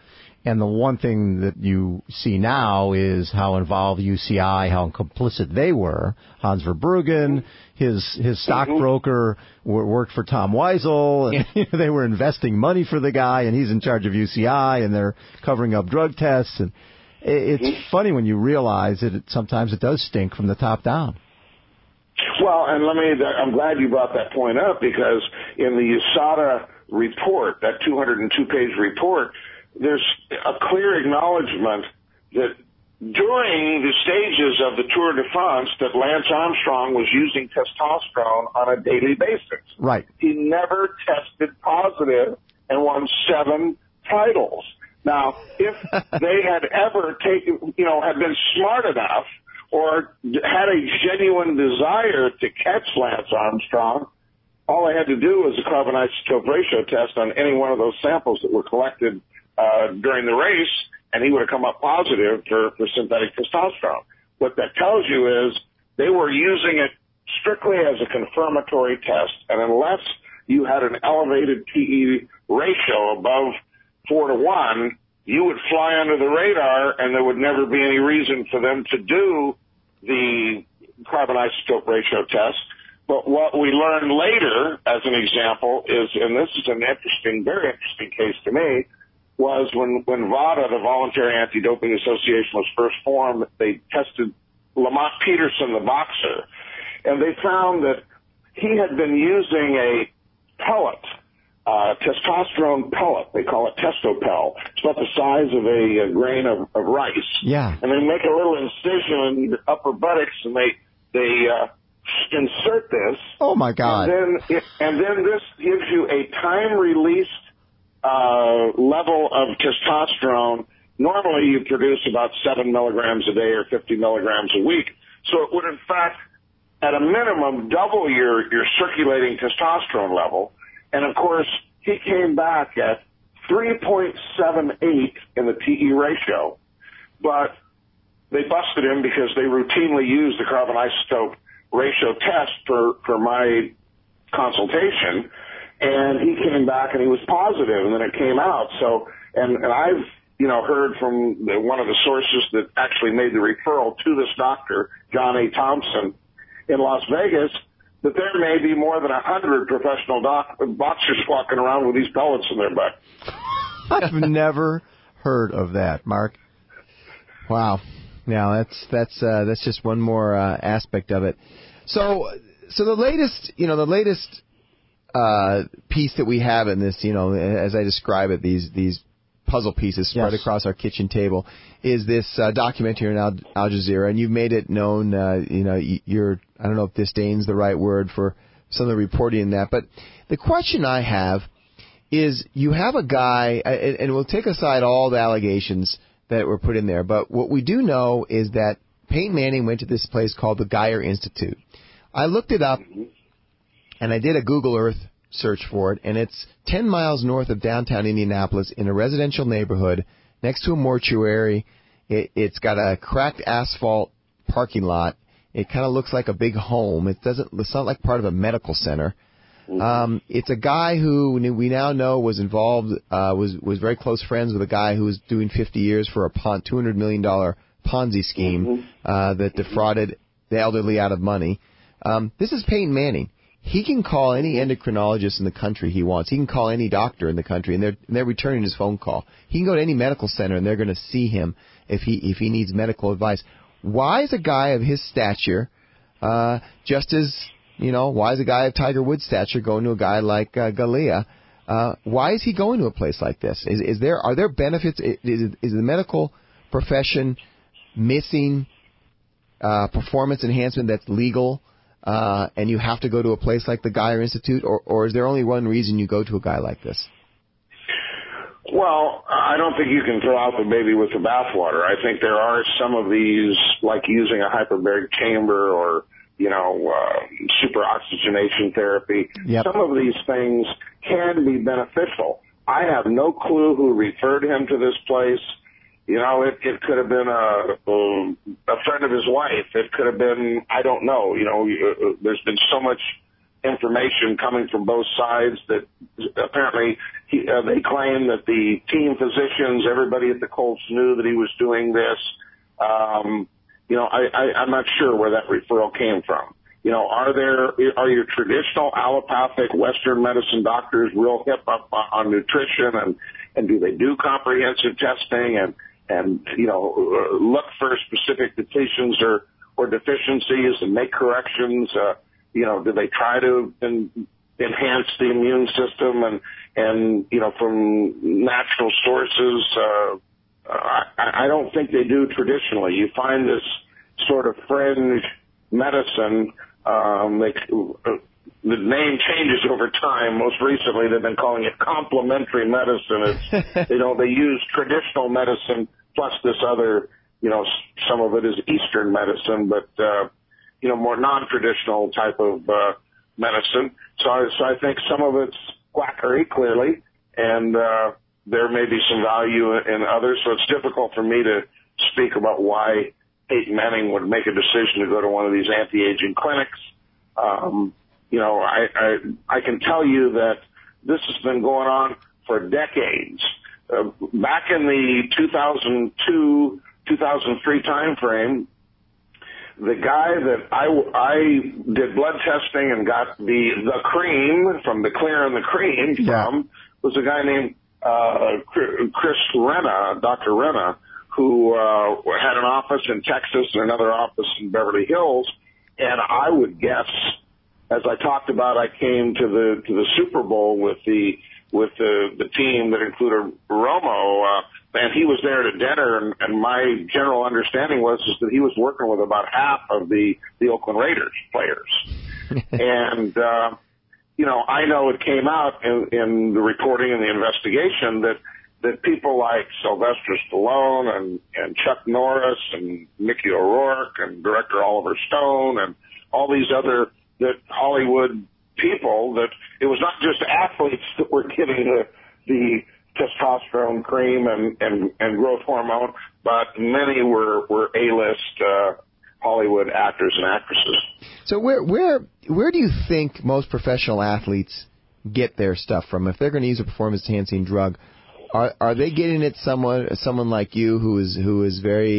And the one thing that you see now is how involved UCI, how complicit they were. Hans Verbruggen, his stockbroker worked for Tom Weisel, and they were investing money for the guy, and he's in charge of UCI, and they're covering up drug tests. And it's funny when you realize that sometimes it does stink from the top down. Well, and I'm glad you brought that point up, because in the USADA report, that 202-page report, there's a clear acknowledgement that during the stages of the Tour de France that Lance Armstrong was using testosterone on a daily basis. Right. He never tested positive and won 7 titles. Now, if they had ever had been smart enough or had a genuine desire to catch Lance Armstrong, all they had to do was a carbon isotope ratio test on any one of those samples that were collected during the race, and he would have come up positive for synthetic testosterone. What that tells you is they were using it strictly as a confirmatory test, and unless you had an elevated TE ratio above 4-to-1, you would fly under the radar, and there would never be any reason for them to do the carbon isotope ratio test. But what we learned later, as an example, is, and this is an very interesting case to me, was when VADA, the Voluntary Anti-Doping Association, was first formed, they tested Lamont Peterson, the boxer, and they found that he had been using a pellet, testosterone pellet. They call it Testopel. It's about the size of a grain of rice. Yeah. And they make a little incision in your upper buttocks, and they insert this. Oh my God! And then this gives you a time-released level of testosterone. Normally you produce about 7 milligrams a day or 50 milligrams a week. So it would, in fact, at a minimum, double your circulating testosterone level. And, of course, he came back at 3.78 in the TE ratio. But they busted him because they routinely use the carbon isotope ratio test for my consultation. And he came back and he was positive, and then it came out. So, and I've, heard from one of the sources that actually made the referral to this doctor, John A. Thompson, in Las Vegas, that there may be more than 100 professional boxers walking around with these pellets in their butt. I've never heard of that, Mark. Wow. Now that's just one more aspect of it. So the latest piece that we have in this, as I describe it, these puzzle pieces spread across our kitchen table, is this documentary on Al Jazeera, and you've made it known. You're, I don't know if disdain's the right word for some of the reporting in that, but the question I have is, you have a guy, and we'll take aside all the allegations that were put in there, but what we do know is that Peyton Manning went to this place called the Geyer Institute. I looked it up, and I did a Google Earth search for it, and it's 10 miles north of downtown Indianapolis in a residential neighborhood next to a mortuary. It's got a cracked asphalt parking lot. It kind of looks like a big home. It's not like part of a medical center. It's a guy who we now know was involved, was very close friends with a guy who was doing 50 years for a $200 million Ponzi scheme that defrauded the elderly out of money. This is Peyton Manning. He can call any endocrinologist in the country he wants. He can call any doctor in the country, and they're returning his phone call. He can go to any medical center, and they're going to see him if he needs medical advice. Why is a guy of his stature, just as why is a guy of Tiger Woods' stature going to a guy like Galea? Why is he going to a place like this? Are there benefits? Is the medical profession missing performance enhancement that's legal? And you have to go to a place like the Geyer Institute, or is there only one reason you go to a guy like this? Well, I don't think you can throw out the baby with the bathwater. I think there are some of these, like using a hyperbaric chamber or, super oxygenation therapy. Yep. Some of these things can be beneficial. I have no clue who referred him to this place. It could have been a friend of his wife. It could have been, I don't know. There's been so much information coming from both sides that apparently They claim that the team physicians, everybody at the Colts knew that he was doing this. I'm not sure where that referral came from. Are your traditional allopathic Western medicine doctors real hip up on nutrition and do they do comprehensive testing and look for specific depletions or deficiencies and make corrections? Do they try to enhance the immune system and from natural sources? I don't think they do traditionally. You find this sort of fringe medicine. The name changes over time. Most recently, they've been calling it complementary medicine. It's, they use traditional medicine plus this other, some of it is Eastern medicine, but, more non-traditional type of medicine. So I think some of it's quackery, clearly, and there may be some value in others. So it's difficult for me to speak about why Peyton Manning would make a decision to go to one of these anti-aging clinics. I can tell you that this has been going on for decades. Back in the 2002, 2003 time frame, the guy that I did blood testing and got the cream from the Clear and the Cream from was a guy named Chris Renna, Dr. Renna, who had an office in Texas and another office in Beverly Hills. And I would guess, as I talked about, I came to the Super Bowl with the team that included Romo, and he was there at a dinner, and my general understanding was that he was working with about half of the Oakland Raiders players. And, I know it came out in the reporting and the investigation that people like Sylvester Stallone and Chuck Norris and Mickey O'Rourke and director Oliver Stone and all these other Hollywood people, that it was not just athletes that were getting the testosterone cream and growth hormone, but many were A-list Hollywood actors and actresses. So where do you think most professional athletes get their stuff from? If they're going to use a performance-enhancing drug, are they getting it someone like you who was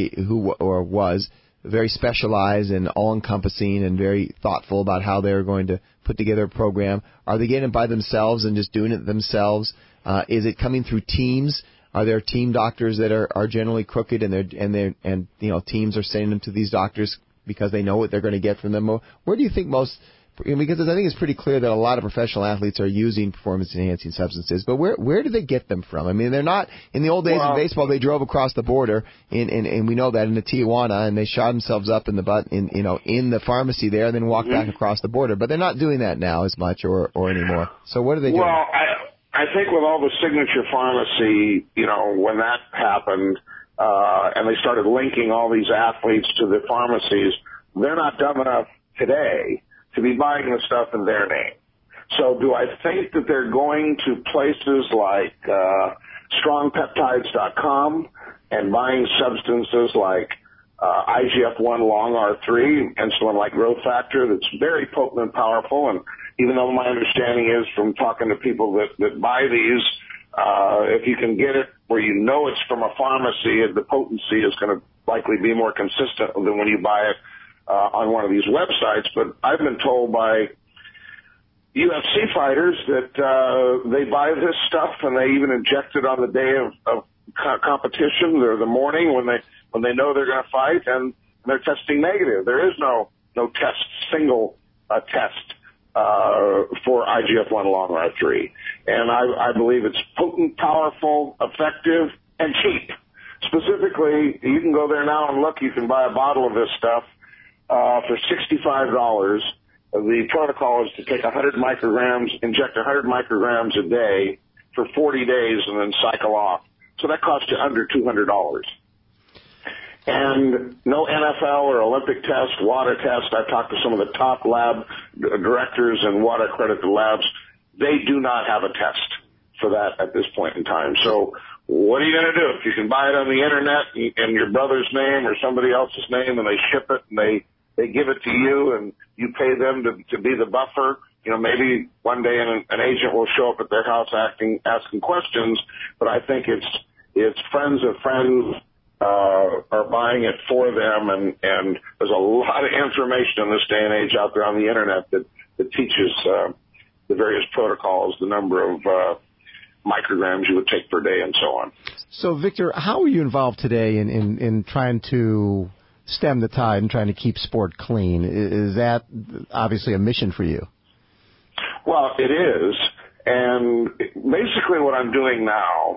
very specialized and all-encompassing and very thoughtful about how they're going to put together a program? Are they getting it by themselves and just doing it themselves? Is it coming through teams? Are there team doctors that are generally crooked and teams are sending them to these doctors because they know what they're going to get from them? Where do you think most? Because I think it's pretty clear that a lot of professional athletes are using performance-enhancing substances, but where do they get them from? I mean, they're not, in the old days of baseball, they drove across the border, and we know that in Tijuana, and they shot themselves up in the butt in the pharmacy there, and then walked back across the border. But they're not doing that now as much or anymore. So what are they doing? Well, I think with all the signature pharmacy, when that happened, and they started linking all these athletes to the pharmacies, they're not dumb enough today to be buying the stuff in their name. So do I think that they're going to places like strongpeptides.com and buying substances like IGF-1 long R3, insulin-like growth factor, that's very potent and powerful? And even though my understanding is from talking to people that buy these, if you can get it where it's from a pharmacy, the potency is going to likely be more consistent than when you buy it on one of these websites. But I've been told by UFC fighters that they buy this stuff and they even inject it on the day of competition or the morning when they know they're going to fight, and they're testing negative. There is no single test for IGF-1 long R3. And I believe it's potent, powerful, effective, and cheap. Specifically, you can go there now and look. You can buy a bottle of this stuff for $65. The protocol is to take 100 micrograms, inject 100 micrograms a day for 40 days, and then cycle off. So that costs you under $200. And no NFL or Olympic test, WADA test. I've talked to some of the top lab directors and WADA accredited labs. They do not have a test for that at this point in time. So what are you going to do? If you can buy it on the internet in your brother's name or somebody else's name, and they ship it and they give it to you and you pay them to be the buffer. You know, maybe one day an agent will show up at their house asking questions, but I think it's friends of friends are buying it for them, and there's a lot of information in this day and age out there on the internet that teaches the various protocols, the number of micrograms you would take per day, and so on. So, Victor, how are you involved today in trying to stem the tide and trying to keep sport clean? Is that obviously a mission for you? Well, it is, and basically what I'm doing now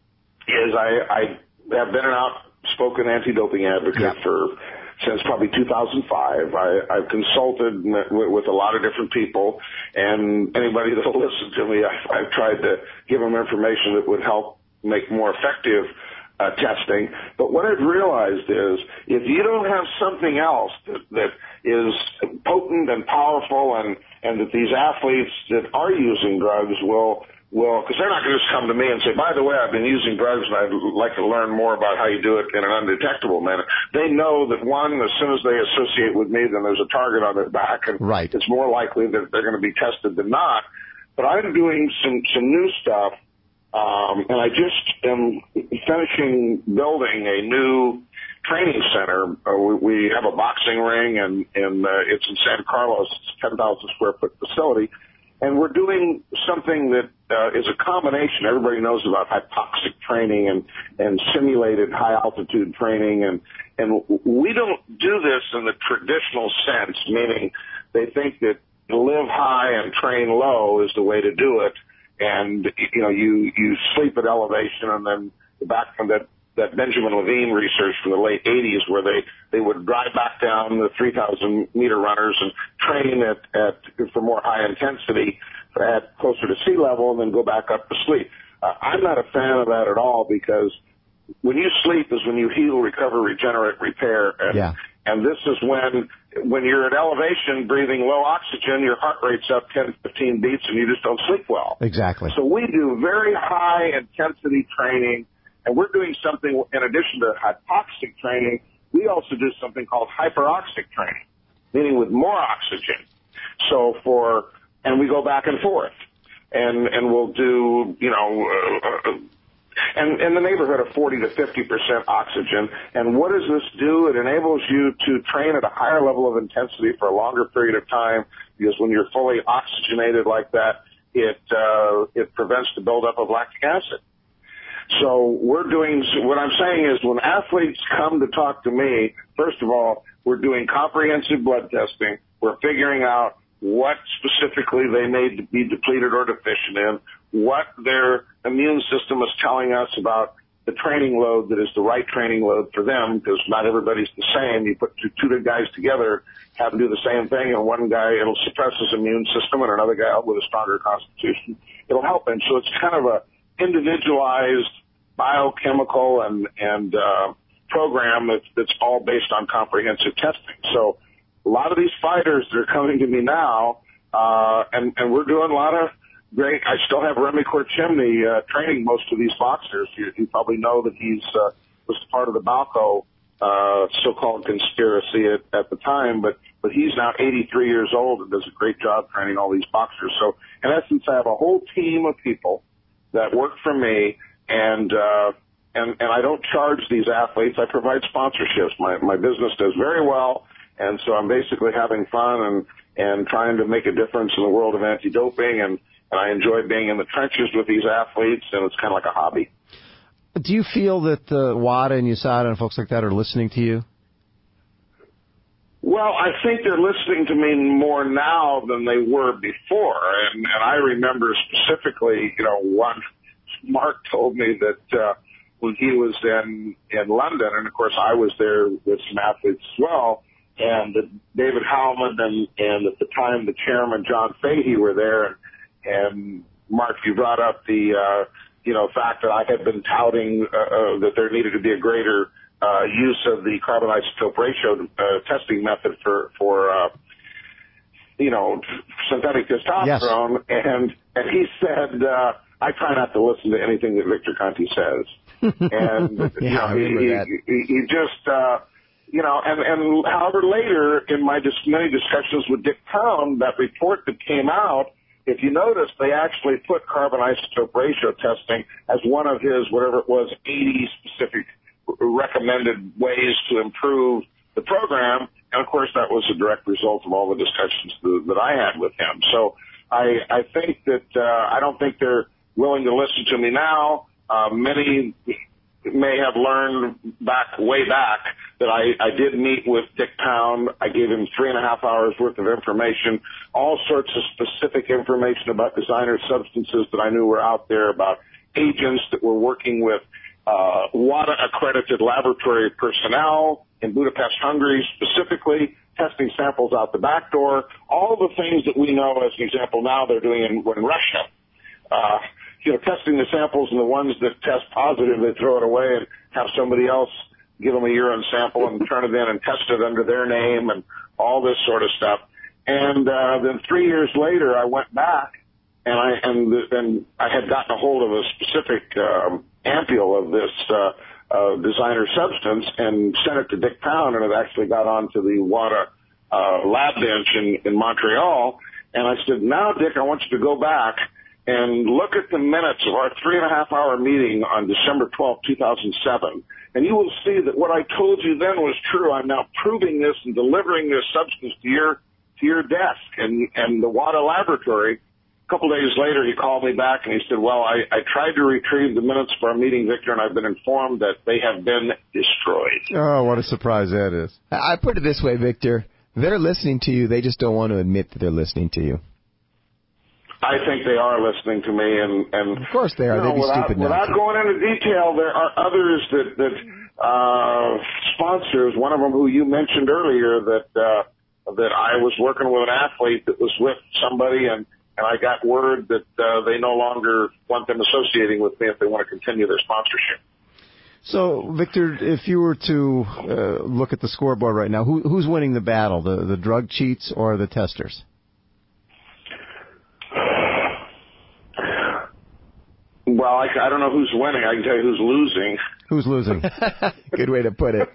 is I have been an outspoken anti-doping advocate since probably 2005. I've consulted with a lot of different people, and anybody that will listen to me, I've tried to give them information that would help make more effective testing. But what I've realized is if you don't have something else that is potent and powerful and that these athletes that are using drugs will, because they're not going to just come to me and say, by the way, I've been using drugs and I'd like to learn more about how you do it in an undetectable manner. They know that, one, as soon as they associate with me, then there's a target on their back, and it's more likely that they're going to be tested than not. But I'm doing some new stuff, and I just am finishing building a new training center. We have a boxing ring, and it's in San Carlos. It's a 10,000 square foot facility. And we're doing something that is a combination. Everybody knows about hypoxic training and simulated high-altitude training. And we don't do this in the traditional sense, meaning they think that live high and train low is the way to do it. And, you know, you sleep at elevation, and then back from that Benjamin Levine research from the late 80s where they would drive back down the 3,000-meter runners and train for more high intensity at closer to sea level and then go back up to sleep. I'm not a fan of that at all, because when you sleep is when you heal, recover, regenerate, repair. And this is when you're at elevation, breathing low oxygen, your heart rate's up 10, 15 beats, and you just don't sleep well. Exactly. So we do very high-intensity training, and we're doing something, in addition to hypoxic training, we also do something called hyperoxic training, meaning with more oxygen. And we go back and forth. And we'll do, and in the neighborhood of 40 to 50% oxygen. And what does this do? It enables you to train at a higher level of intensity for a longer period of time, because when you're fully oxygenated like that, it prevents the buildup of lactic acid. So what I'm saying is when athletes come to talk to me, first of all, we're doing comprehensive blood testing. We're figuring out what specifically they may be depleted or deficient in, what their immune system is telling us about the training load that is the right training load for them, because not everybody's the same. You put two guys together, have them do the same thing, and one guy, it'll suppress his immune system, and another guy with a stronger constitution, it'll help him. So it's kind of a individualized biochemical and program that's all based on comprehensive testing. So a lot of these fighters that are coming to me now, and we're doing a lot of great. I still have Remy Korchemny training most of these boxers. You probably know that he's was part of the Balco so-called conspiracy at the time, but he's now 83 years old and does a great job training all these boxers. So in essence, I have a whole team of people that work for me, and I don't charge these athletes. I provide sponsorships. My business does very well, and so I'm basically having fun and trying to make a difference in the world of anti-doping, and I enjoy being in the trenches with these athletes, and it's kind of like a hobby. Do you feel that WADA and USADA and folks like that are listening to you? Well, I think they're listening to me more now than they were before, and I remember specifically, one Mark told me that when he was in London, and of course I was there with some athletes as well, and David Howman and at the time the chairman John Fahey were there, and Mark, you brought up the fact that I had been touting that there needed to be a greater use of the carbon isotope ratio testing method for synthetic testosterone, yes. And he said, I try not to listen to anything that Victor Conte says. And yeah, he just and however later in my many discussions with Dick Pound, that report that came out, if you notice, they actually put carbon isotope ratio testing as one of his, whatever it was, 80 specific recommended ways to improve the program. And of course, that was a direct result of all the discussions that I had with him. So I think that, I don't think they're willing to listen to me now. Many may have learned way back that I did meet with Dick Pound. I gave him 3.5 hours worth of information, all sorts of specific information about designer substances that I knew were out there, about agents that were working with WADA-accredited laboratory personnel in Budapest, Hungary, specifically testing samples out the back door, all the things that we know, as an example, now they're doing in Russia. Testing the samples, and the ones that test positive, they throw it away and have somebody else give them a urine sample and turn it in and test it under their name and all this sort of stuff. And then 3 years later, I went back and I had gotten a hold of a specific ampule of this designer substance and sent it to Dick Pound, and it actually got onto the WADA lab bench in Montreal. And I said, now, Dick, I want you to go back and look at the minutes of our 3.5-hour meeting on December 12, 2007, and you will see that what I told you then was true. I'm now proving this and delivering this substance to your desk and the WADA laboratory. A couple days later, he called me back and he said, well, I tried to retrieve the minutes of our meeting, Victor, and I've been informed that they have been destroyed. Oh, what a surprise that is. I put it this way, Victor. They're listening to you. They just don't want to admit that they're listening to you. I think they are listening to me, and of course they are. They'd be stupid not without to. going into detail, there are others that sponsors. One of them, who you mentioned earlier, that I was working with an athlete that was with somebody, and I got word that they no longer want them associating with me if they want to continue their sponsorship. So, Victor, if you were to look at the scoreboard right now, who's winning the battle, the drug cheats or the testers? Well, I don't know who's winning. I can tell you who's losing. Who's losing? Good way to put it.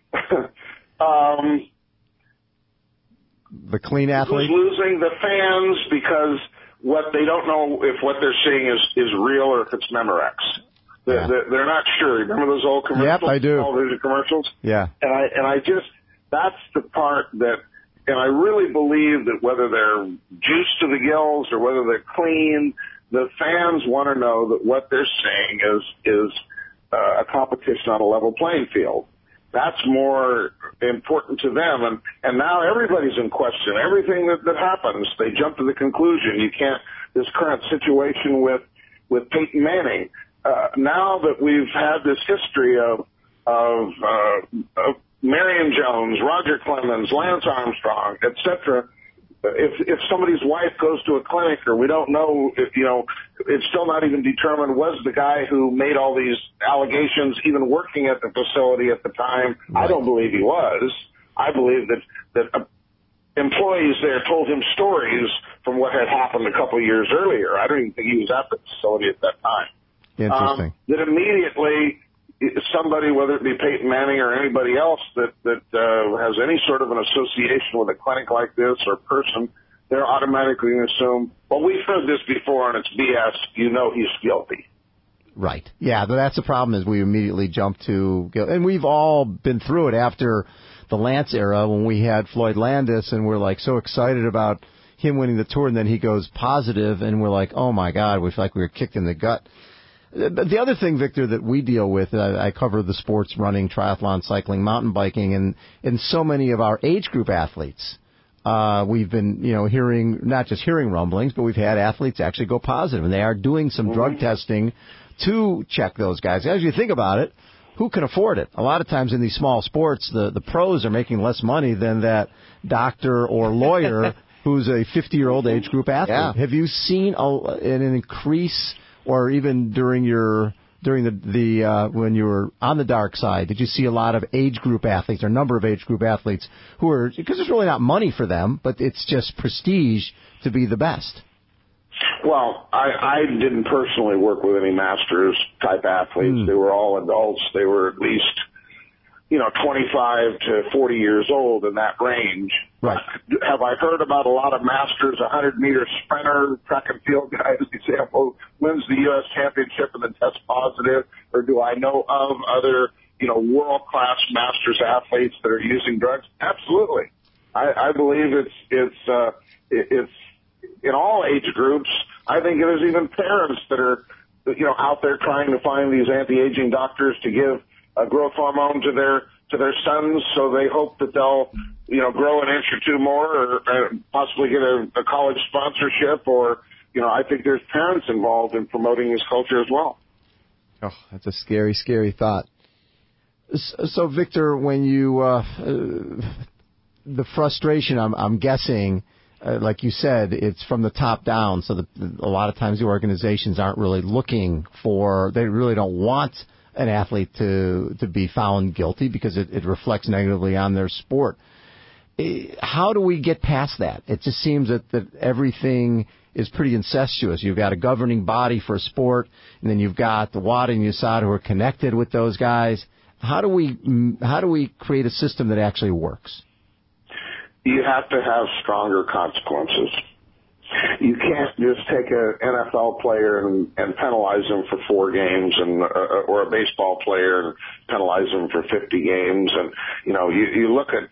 The clean athlete? Who's losing? The fans, because what they don't know if what they're seeing is real or if it's Memorex. They're not sure. Remember those old commercials? Yep, I do. All those commercials? Yeah. And I just, that's the part that, and I really believe that whether they're juiced to the gills or whether they're clean, the fans want to know that what they're saying is a competition on a level playing field. That's more important to them. And now everybody's in question. Everything that happens, they jump to the conclusion. You can't, this current situation with Peyton Manning, now that we've had this history of Marion Jones, Roger Clemens, Lance Armstrong, etc., if somebody's wife goes to a clinic, or we don't know, it's still not even determined was the guy who made all these allegations even working at the facility at the time. Right. I don't believe he was. I believe that employees there told him stories from what had happened a couple of years earlier. I don't even think he was at the facility at that time. Interesting. That immediately somebody, whether it be Peyton Manning or anybody else that has any sort of an association with a clinic like this or person, they're automatically going to assume, well, we've heard this before and it's BS. He's guilty. Right. Yeah, that's the problem, is we immediately jump to, and we've all been through it after the Lance era when we had Floyd Landis and we're like so excited about him winning the tour, and then he goes positive and we're like, oh my God, we feel like we were kicked in the gut. The other thing, Victor, that we deal with, I cover the sports, running, triathlon, cycling, mountain biking, and so many of our age group athletes, we've been, hearing, not just hearing rumblings, but we've had athletes actually go positive, and they are doing some drug testing to check those guys. As you think about it, who can afford it? A lot of times in these small sports, the pros are making less money than that doctor or lawyer who's a 50-year-old age group athlete. Yeah. Have you seen an increase, or even during the when you were on the dark side, did you see a lot of age group athletes, or number of age group athletes who are, because there's really not money for them, but it's just prestige to be the best? Well, I didn't personally work with any masters type athletes. They were all adults. They were at least 25 to 40 years old, in that range. Right. Have I heard about a lot of masters, 100-meter sprinter, track and field guy, as an example, wins the U.S. championship and then tests positive? Or do I know of other, world-class masters athletes that are using drugs? Absolutely. I believe it's in all age groups. I think there's even parents that are, out there trying to find these anti-aging doctors to give growth hormone to their sons, so they hope that they'll, grow an inch or two more, or possibly get a college sponsorship, or, I think there's parents involved in promoting this culture as well. Oh, that's a scary, scary thought. So, Victor, when you, the frustration, I'm guessing, like you said, it's from the top down, so a lot of times the organizations aren't really looking they really don't want an athlete to be found guilty because it reflects negatively on their sport. How do we get past that? It just seems that everything is pretty incestuous. You've got a governing body for a sport, and then you've got the WADA and USADA who are connected with those guys. How do we create a system that actually works? You have to have stronger consequences. You can't just take an NFL player and penalize him for 4 games, or a baseball player and penalize him for 50 games. And you look at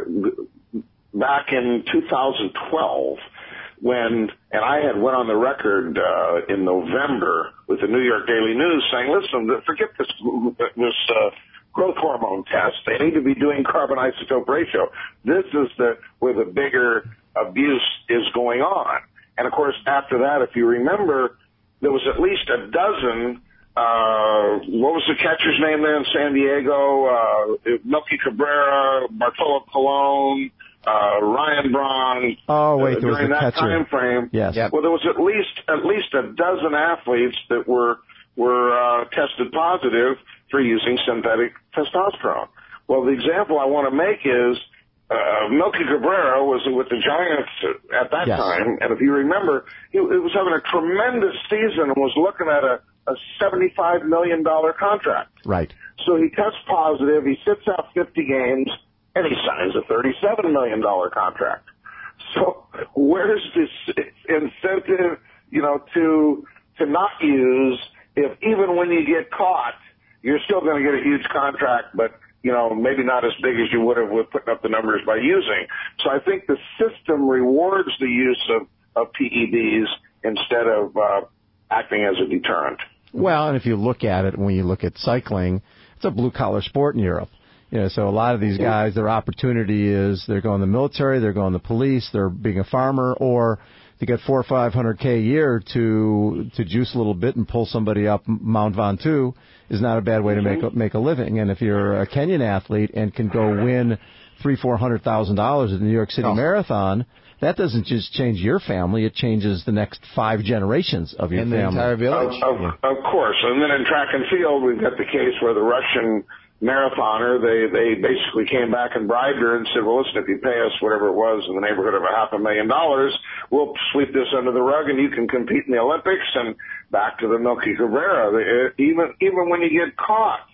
back in 2012 and I had went on the record in November with the New York Daily News saying, listen, forget this growth hormone test. They need to be doing carbon isotope ratio. This is where the bigger abuse is going on. And, of course, after that, if you remember, there was at least a dozen, what was the catcher's name there in San Diego? Melky Cabrera, Bartolo Colon, Ryan Braun. Oh, wait, there was during that time frame. Yes. Yep. Well, there was at least a dozen athletes that were tested positive for using synthetic testosterone. Well, the example I want to make is Melky Cabrera was with the Giants at that time, and if you remember, he was having a tremendous season and was looking at a $75 million contract. Right. So he tests positive, he sits out 50 games, and he signs a $37 million contract. So where's this incentive, to not use, if even when you get caught, you're still going to get a huge contract, but maybe not as big as you would have with putting up the numbers by using. So I think the system rewards the use of PEDs instead of acting as a deterrent. Well, and if you look at it, when you look at cycling, it's a blue-collar sport in Europe. So a lot of these guys, their opportunity is they're going to the military, they're going to the police, they're being a farmer, or to get $400,000 or $500,000 a year to juice a little bit and pull somebody up Mount Ventoux is not a bad way to make a living. And if you're a Kenyan athlete and can go win $300,000-$400,000 at the New York City Marathon, that doesn't just change your family; it changes the next 5 generations of your family. And the entire village. Of course. And then in track and field, we've got the case where the Russian marathoner, they basically came back and bribed her and said, well, listen, if you pay us whatever it was in the neighborhood of $500,000, we'll sweep this under the rug and you can compete in the Olympics. And back to the Melky Cabrera, even when you get caught,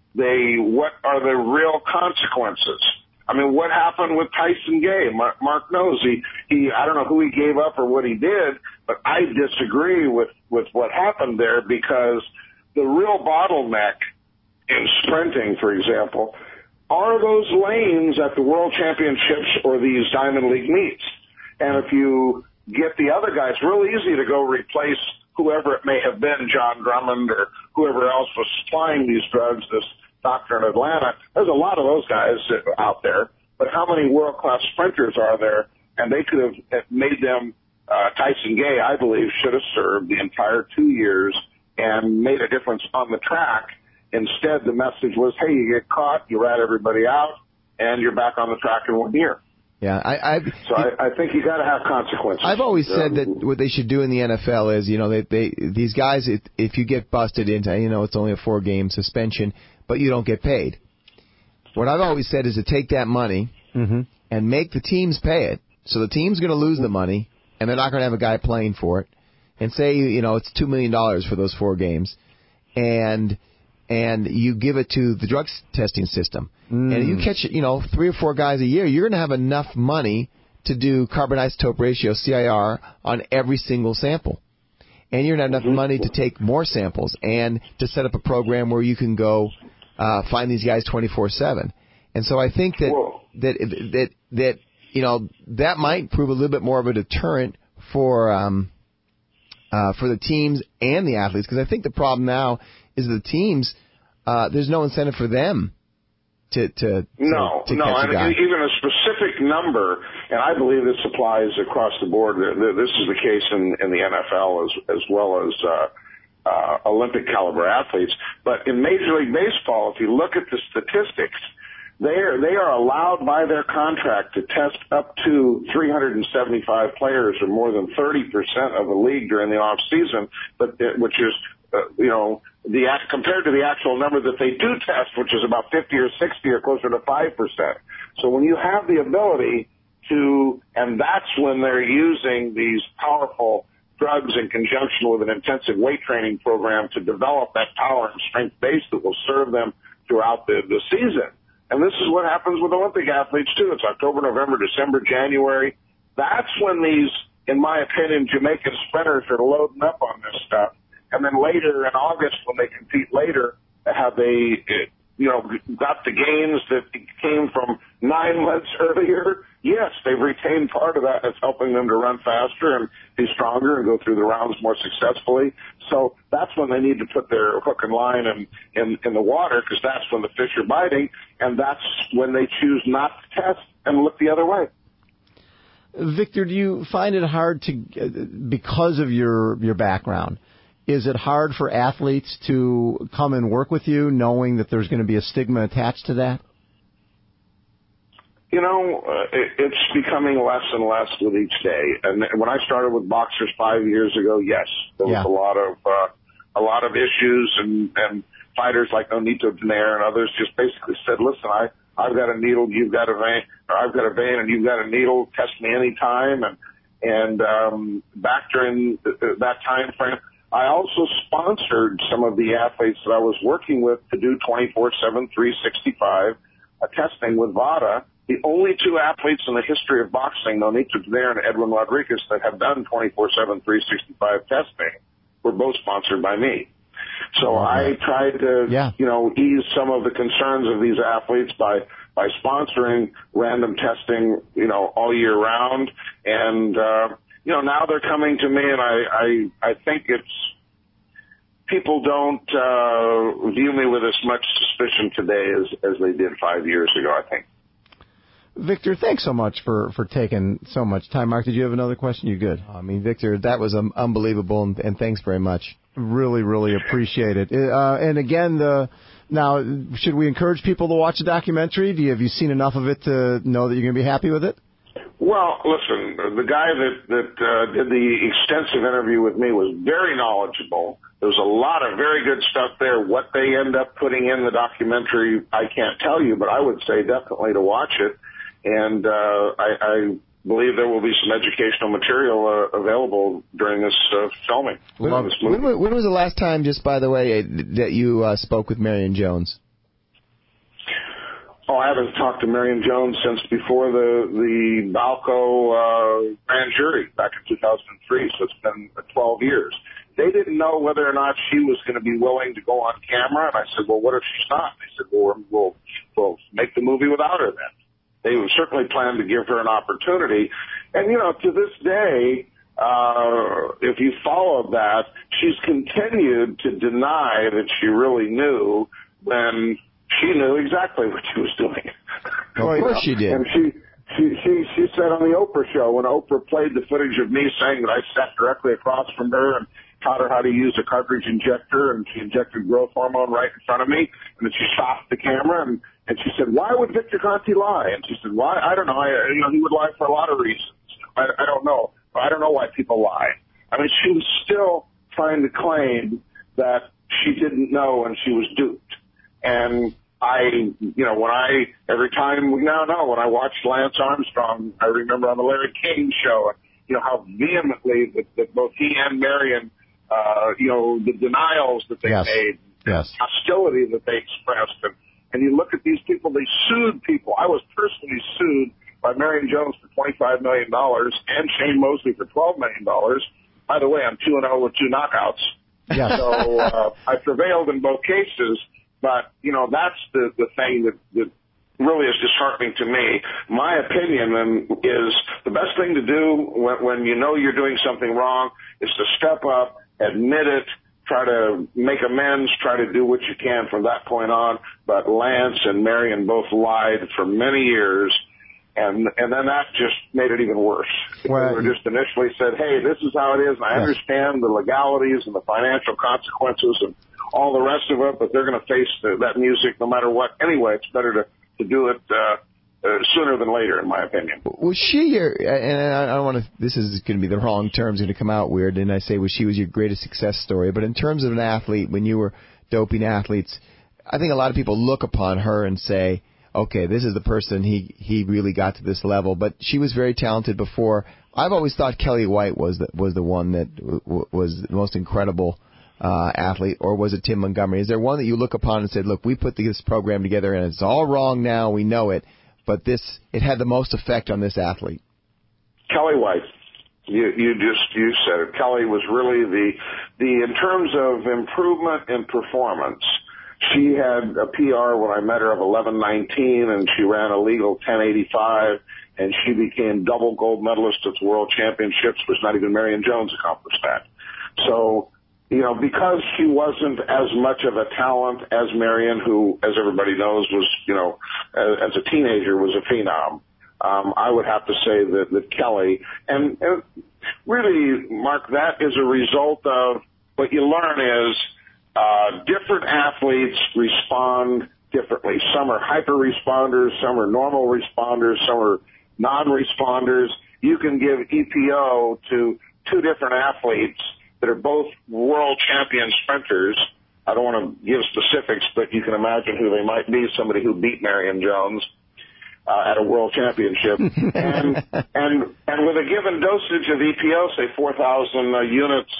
what are the real consequences? I mean, what happened with Tyson Gay? Mark knows he I don't know who he gave up or what he did, but I disagree with what happened there, because the real bottleneck in sprinting, for example, are those lanes at the World Championships or these Diamond League meets. And if you get the other guys, it's real easy to go replace whoever it may have been, John Drummond or whoever else was supplying these drugs, this doctor in Atlanta. There's a lot of those guys out there, but how many world-class sprinters are there? And they could have made them, Tyson Gay, I believe, should have served the entire 2 years and made a difference on the track. Instead, the message was, hey, you get caught, you rat everybody out, and you're back on the track in 1 year. Yeah, I think you got to have consequences. I've always said that what they should do in the NFL is, these guys, if you get busted into, it's only a 4-game suspension, but you don't get paid. What I've always said is to take that money and make the teams pay it. So the team's going to lose the money, and they're not going to have a guy playing for it. And say, it's $2 million for those 4 games, and you give it to the drug testing system. And if you catch, 3 or 4 guys a year, you're going to have enough money to do carbon isotope ratio, CIR, on every single sample. And you're going to have enough money to take more samples and to set up a program where you can go find these guys 24/7. And so I think that that might prove a little bit more of a deterrent for the teams and the athletes, because I think the problem now is the teams, there's no incentive for them to catch a guy. And even a specific number, and I believe this applies across the board. This is the case in the NFL as well as Olympic caliber athletes. But in Major League Baseball, if you look at the statistics, they are allowed by their contract to test up to 375 players, or more than 30% of the league during the off season, which is compared to the actual number that they do test, which is about 50 or 60 or closer to 5%. So when you have the ability to, and that's when they're using these powerful drugs in conjunction with an intensive weight training program to develop that power and strength base that will serve them throughout the season. And this is what happens with Olympic athletes too. It's October, November, December, January. That's when these, in my opinion, Jamaican sprinters are loading up on this stuff. And then later in August, when they compete later, have they, got the gains that came from 9 months earlier? Yes, they've retained part of that. It's helping them to run faster and be stronger and go through the rounds more successfully. So that's when they need to put their hook and line in the water, because that's when the fish are biting, and that's when they choose not to test and look the other way. Victor, do you find it hard to, because of your background, is it hard for athletes to come and work with you knowing that there's going to be a stigma attached to that? It's becoming less and less with each day. And when I started with boxers 5 years ago, yes, there was a lot of issues, and fighters like Nonito Donaire and others just basically said, listen, I've got a needle, you've got a vein, or I've got a vein and you've got a needle, test me anytime. And back during that time frame, I also sponsored some of the athletes that I was working with to do 24/7, 365 testing with VADA. The only 2 athletes in the history of boxing, Nonito Donaire and Edwin Rodriguez, that have done 24/7, 365 testing were both sponsored by me. So I tried to, ease some of the concerns of these athletes by sponsoring random testing, all year round. And, now they're coming to me, and I think people don't view me with as much suspicion today as they did 5 years ago, I think. Victor, thanks so much for taking so much time. Mark, did you have another question? You good? Victor, that was unbelievable, and thanks very much. Really, really appreciate it. And again, now, should we encourage people to watch the documentary? Have you seen enough of it to know that you're going to be happy with it? Well, listen, the guy that did the extensive interview with me was very knowledgeable. There was a lot of very good stuff there. What they end up putting in the documentary, I can't tell you, but I would say definitely to watch it. And I believe there will be some educational material available during this filming. When was the last time, just by the way, that you spoke with Marion Jones? Oh, I haven't talked to Marion Jones since before the Balco grand jury back in 2003, so it's been 12 years. They didn't know whether or not she was going to be willing to go on camera, and I said, well, what if she's not? They said, well, we'll make the movie without her then. They would certainly plan to give her an opportunity. And, to this day, if you followed that, she's continued to deny that she really knew when she knew exactly what she was doing. Of course she did. And she said on the Oprah show, when Oprah played the footage of me saying that I sat directly across from her and taught her how to use a cartridge injector, and she injected growth hormone right in front of me, and then she stopped the camera, and she said, why would Victor Conte lie? And she said, why? I don't know. He would lie for a lot of reasons. I don't know. I don't know why people lie. I mean, she was still trying to claim that she didn't know and she was duped. And every time when I watched Lance Armstrong, I remember on the Larry King show, how vehemently that both he and Marion, the denials that they made, hostility that they expressed, and you look at these people, they sued people. I was personally sued by Marion Jones for $25 million and Shane Mosley for $12 million. By the way, I'm 2-0 with 2 knockouts. Yeah. So I prevailed in both cases, but, that's the thing that really is disheartening to me. My opinion is the best thing to do when you know you're doing something wrong is to step up, admit it, try to make amends, try to do what you can from that point on. But Lance and Marion both lied for many years, and then that just made it even worse. Well, they were just initially said, hey, this is how it is, and I understand the legalities and the financial consequences and all the rest of it, but they're going to face that music no matter what. Anyway, it's better to do it sooner than later, in my opinion. Was she and I don't want to, this is going to be the wrong terms, going to come out weird, and I say was your greatest success story, but in terms of an athlete, when you were doping athletes, I think a lot of people look upon her and say, okay, this is the person, he really got to this level, but she was very talented before. I've always thought Kelly White was the one that was the most incredible athlete, or was it Tim Montgomery? Is there one that you look upon and said, look, we put this program together and it's all wrong now, we know it, but it had the most effect on this athlete? Kelly White. You said it. Kelly was really the in terms of improvement in performance, she had a PR when I met her of 11:19, and she ran a legal 10:85, and she became double gold medalist at the World Championships, which not even Marion Jones accomplished that. So, because she wasn't as much of a talent as Marion, who, as everybody knows, was, as a teenager was a phenom, I would have to say that Kelly, and really, Mark, that is a result of what you learn is different athletes respond differently. Some are hyper responders, some are normal responders, some are non-responders. You can give EPO to 2 different athletes that are both world champion sprinters. I don't want to give specifics, but you can imagine who they might be, somebody who beat Marion Jones at a world championship. and with a given dosage of EPO, say 4,000 units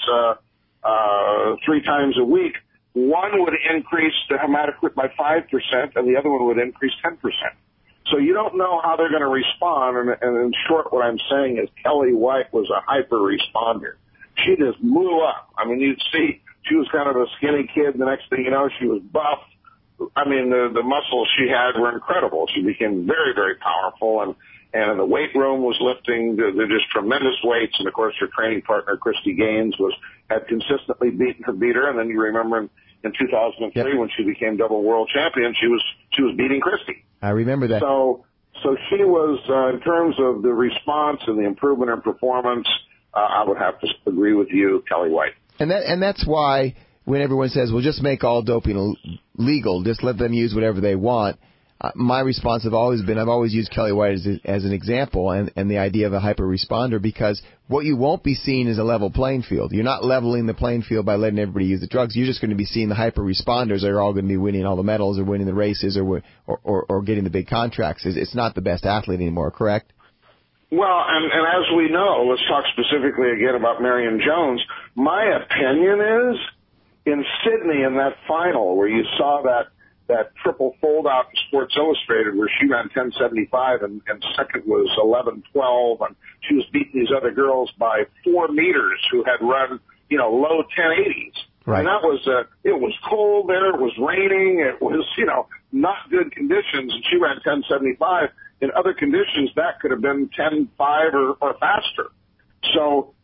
3 times a week, one would increase the hematocrit by 5%, and the other one would increase 10%. So you don't know how they're going to respond, and in short, what I'm saying is Kelly White was a hyper responder. She just blew up. I mean, you'd see she was kind of a skinny kid. The next thing you know, she was buff. I mean, the muscles she had were incredible. She became very, very powerful, and the weight room was lifting the just tremendous weights. And of course, her training partner, Christy Gaines, had consistently beat her. And then you remember in 2003 when she became double world champion, she was beating Christy. I remember that. So she was in terms of the response and the improvement in performance. I would have to agree with you, Kelly White. And that's why when everyone says, well, just make all doping legal, just let them use whatever they want, my response have always been, I've always used Kelly White as an example and the idea of a hyper responder, because what you won't be seeing is a level playing field. You're not leveling the playing field by letting everybody use the drugs. You're just going to be seeing the hyper responders are all going to be winning all the medals or winning the races or getting the big contracts. It's not the best athlete anymore, correct? Well, and as we know, let's talk specifically again about Marion Jones. My opinion is, in Sydney in that final where you saw that triple fold out in Sports Illustrated where she ran 10:75 and second was 11:12, and she was beating these other girls by 4 meters who had run, low 1080s. Right. And that was, it was cold there, it was raining, it was, not good conditions, and she ran 10:75. In other conditions, that could have been 10:5 or faster. So,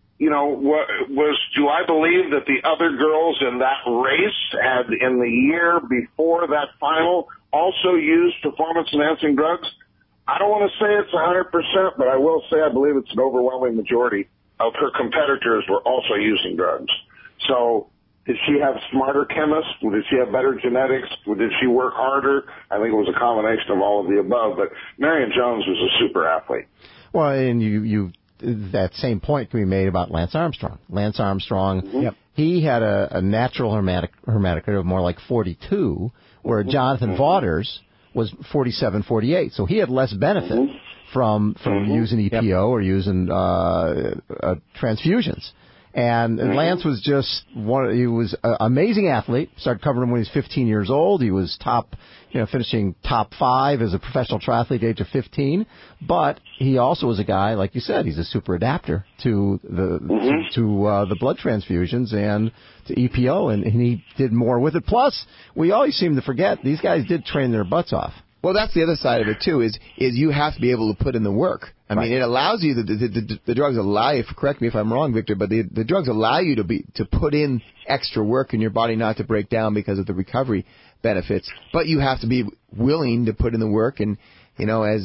do I believe that the other girls in that race had, in the year before that final, also used performance-enhancing drugs? I don't want to say it's 100%, but I will say I believe it's an overwhelming majority of her competitors were also using drugs. So, did she have smarter chemists? Did she have better genetics? Did she work harder? I think it was a combination of all of the above. But Marion Jones was a super athlete. Well, and you that same point can be made about Lance Armstrong. Lance Armstrong, he had a natural hematocrit of more like 42, where Jonathan Vaughters was 47, 48. So he had less benefit from using EPO or using transfusions. And Lance was just he was an amazing athlete. Started covering him when he was 15 years old. He was finishing top 5 as a professional triathlete at the age of 15. But he also was a guy, like you said, he's a super adapter to the blood transfusions and to EPO, and he did more with it. Plus, we always seem to forget these guys did train their butts off. Well, that's the other side of it too. Is you have to be able to put in the work. I mean, it allows you the drugs allow you. Correct me if I'm wrong, Victor, but the drugs allow you to put in extra work in your body, not to break down because of the recovery benefits. But you have to be willing to put in the work, and as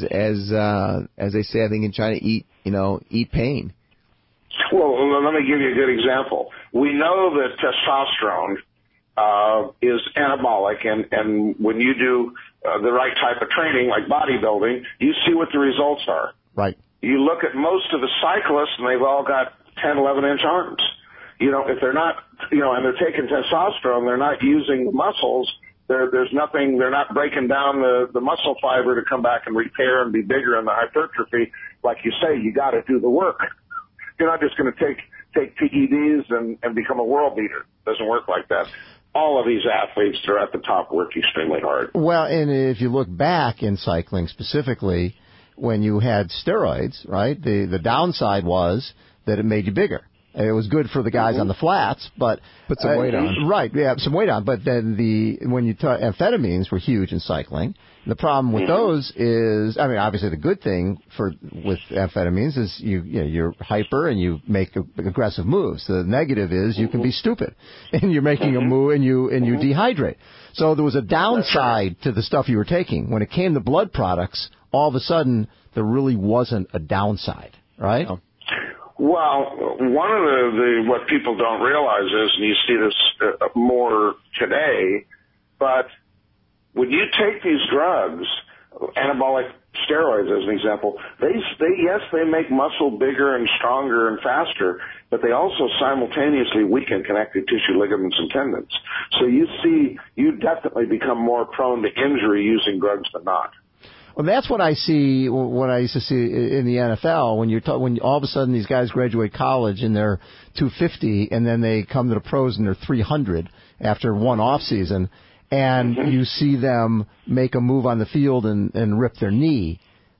they say, I think in China, eat pain. Well, let me give you a good example. We know that testosterone is anabolic, and when you do the right type of training, like bodybuilding, you see what the results are. Right. You look at most of the cyclists, and they've all got 10, 11-inch arms. If they're not, and they're taking testosterone, they're not using the muscles. There's nothing. They're not breaking down the muscle fiber to come back and repair and be bigger in the hypertrophy. Like you say, you got to do the work. You're not just going to take PEDs and become a world beater. It doesn't work like that. All of these athletes that are at the top work extremely hard. Well, and if you look back in cycling specifically, when you had steroids, right, the downside was that it made you bigger. It was good for the guys on the flats, but put some weight on. Right, yeah, some weight on. But then amphetamines were huge in cycling. The problem with those is, I mean, obviously the good thing with amphetamines is you're hyper and you make aggressive moves. The negative is you can be stupid and you're making a move and you dehydrate. So there was a downside to the stuff you were taking. When it came to blood products, all of a sudden there really wasn't a downside, right? Oh. Well, one of the what people don't realize is, and you see this more today, but when you take these drugs, anabolic steroids as an example, they make muscle bigger and stronger and faster, but they also simultaneously weaken connective tissue, ligaments, and tendons. So you definitely become more prone to injury using drugs than not. Well, that's what I see. What I used to see in the NFL when all of a sudden these guys graduate college and they're 250, and then they come to the pros and they're 300 after one off season, and you see them make a move on the field and rip their knee.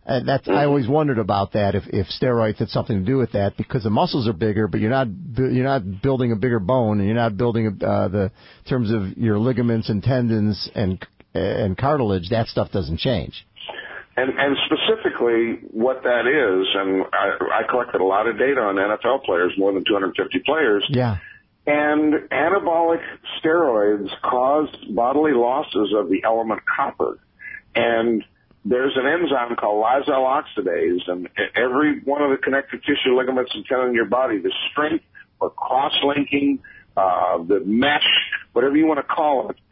I always wondered about that if steroids had something to do with that, because the muscles are bigger, but you're not building a bigger bone, and you're not building the terms of your ligaments and tendons and cartilage. That stuff doesn't change. And specifically what that is, and I collected a lot of data on NFL players, more than 250 players. Yeah. And anabolic steroids cause bodily losses of the element copper. And there's an enzyme called lysyl oxidase, and every one of the connective tissue, ligaments, and tendons in your body, the strength or cross-linking, the mesh, whatever you want to call it,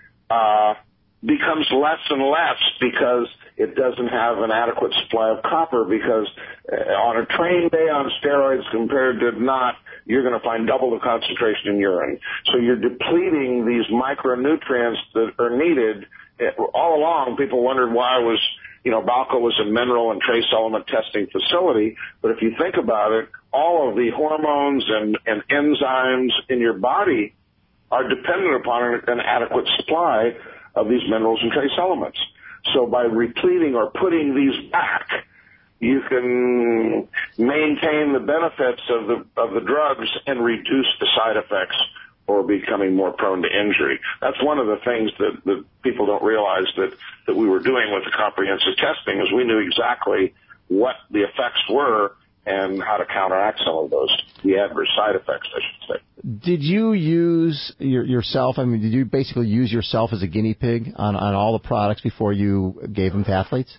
becomes less and less because it doesn't have an adequate supply of copper, because on a train day on steroids compared to not, you're going to find double the concentration in urine. So you're depleting these micronutrients that are needed. All along, people wondered why Balco was a mineral and trace element testing facility. But if you think about it, all of the hormones and enzymes in your body are dependent upon an adequate supply of these minerals and trace elements. So by repleting or putting these back, you can maintain the benefits of the drugs and reduce the side effects or becoming more prone to injury. That's one of the things that people don't realize that we were doing with the comprehensive testing, is we knew exactly what the effects were and how to counteract some of those, the adverse side effects, I should say. Did you use yourself? I mean, did you basically use yourself as a guinea pig on all the products before you gave them to athletes?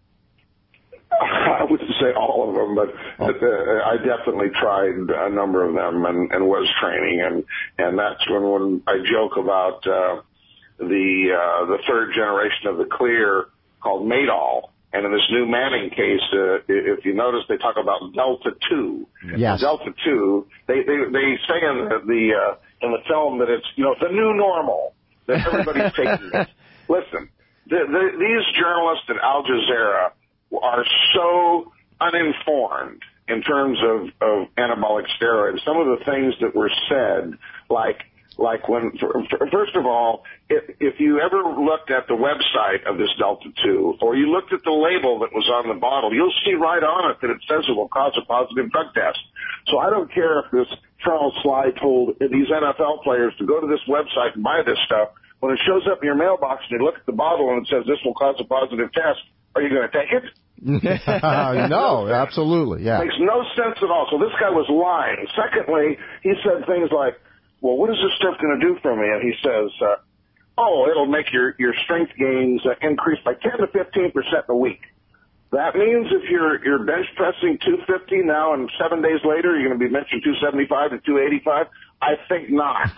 I wouldn't say all of them, but I definitely tried a number of them and was training, and that's when I joke about the third generation of the Clear called Madol. And in this new Manning case, if you notice, they talk about Delta 2. Yes. Delta 2, they say in the film that it's, the new normal, that everybody's taking it. Listen, these journalists at Al Jazeera are so uninformed in terms of anabolic steroids. Some of the things that were said, like when, first of all, if you ever looked at the website of this Delta 2, or you looked at the label that was on the bottle, you'll see right on it that it says it will cause a positive drug test. So I don't care if this Charles Sly told these NFL players to go to this website and buy this stuff. When it shows up in your mailbox and you look at the bottle and it says this will cause a positive test, are you going to take it? No, absolutely, yeah. Makes no sense at all. So this guy was lying. Secondly, he said things like, well, what is this stuff going to do for me? And he says, it'll make your strength gains increase by 10 to 15% in a week. That means if you're bench pressing 250 now and 7 days later you're going to be benching 275 to 285, I think not.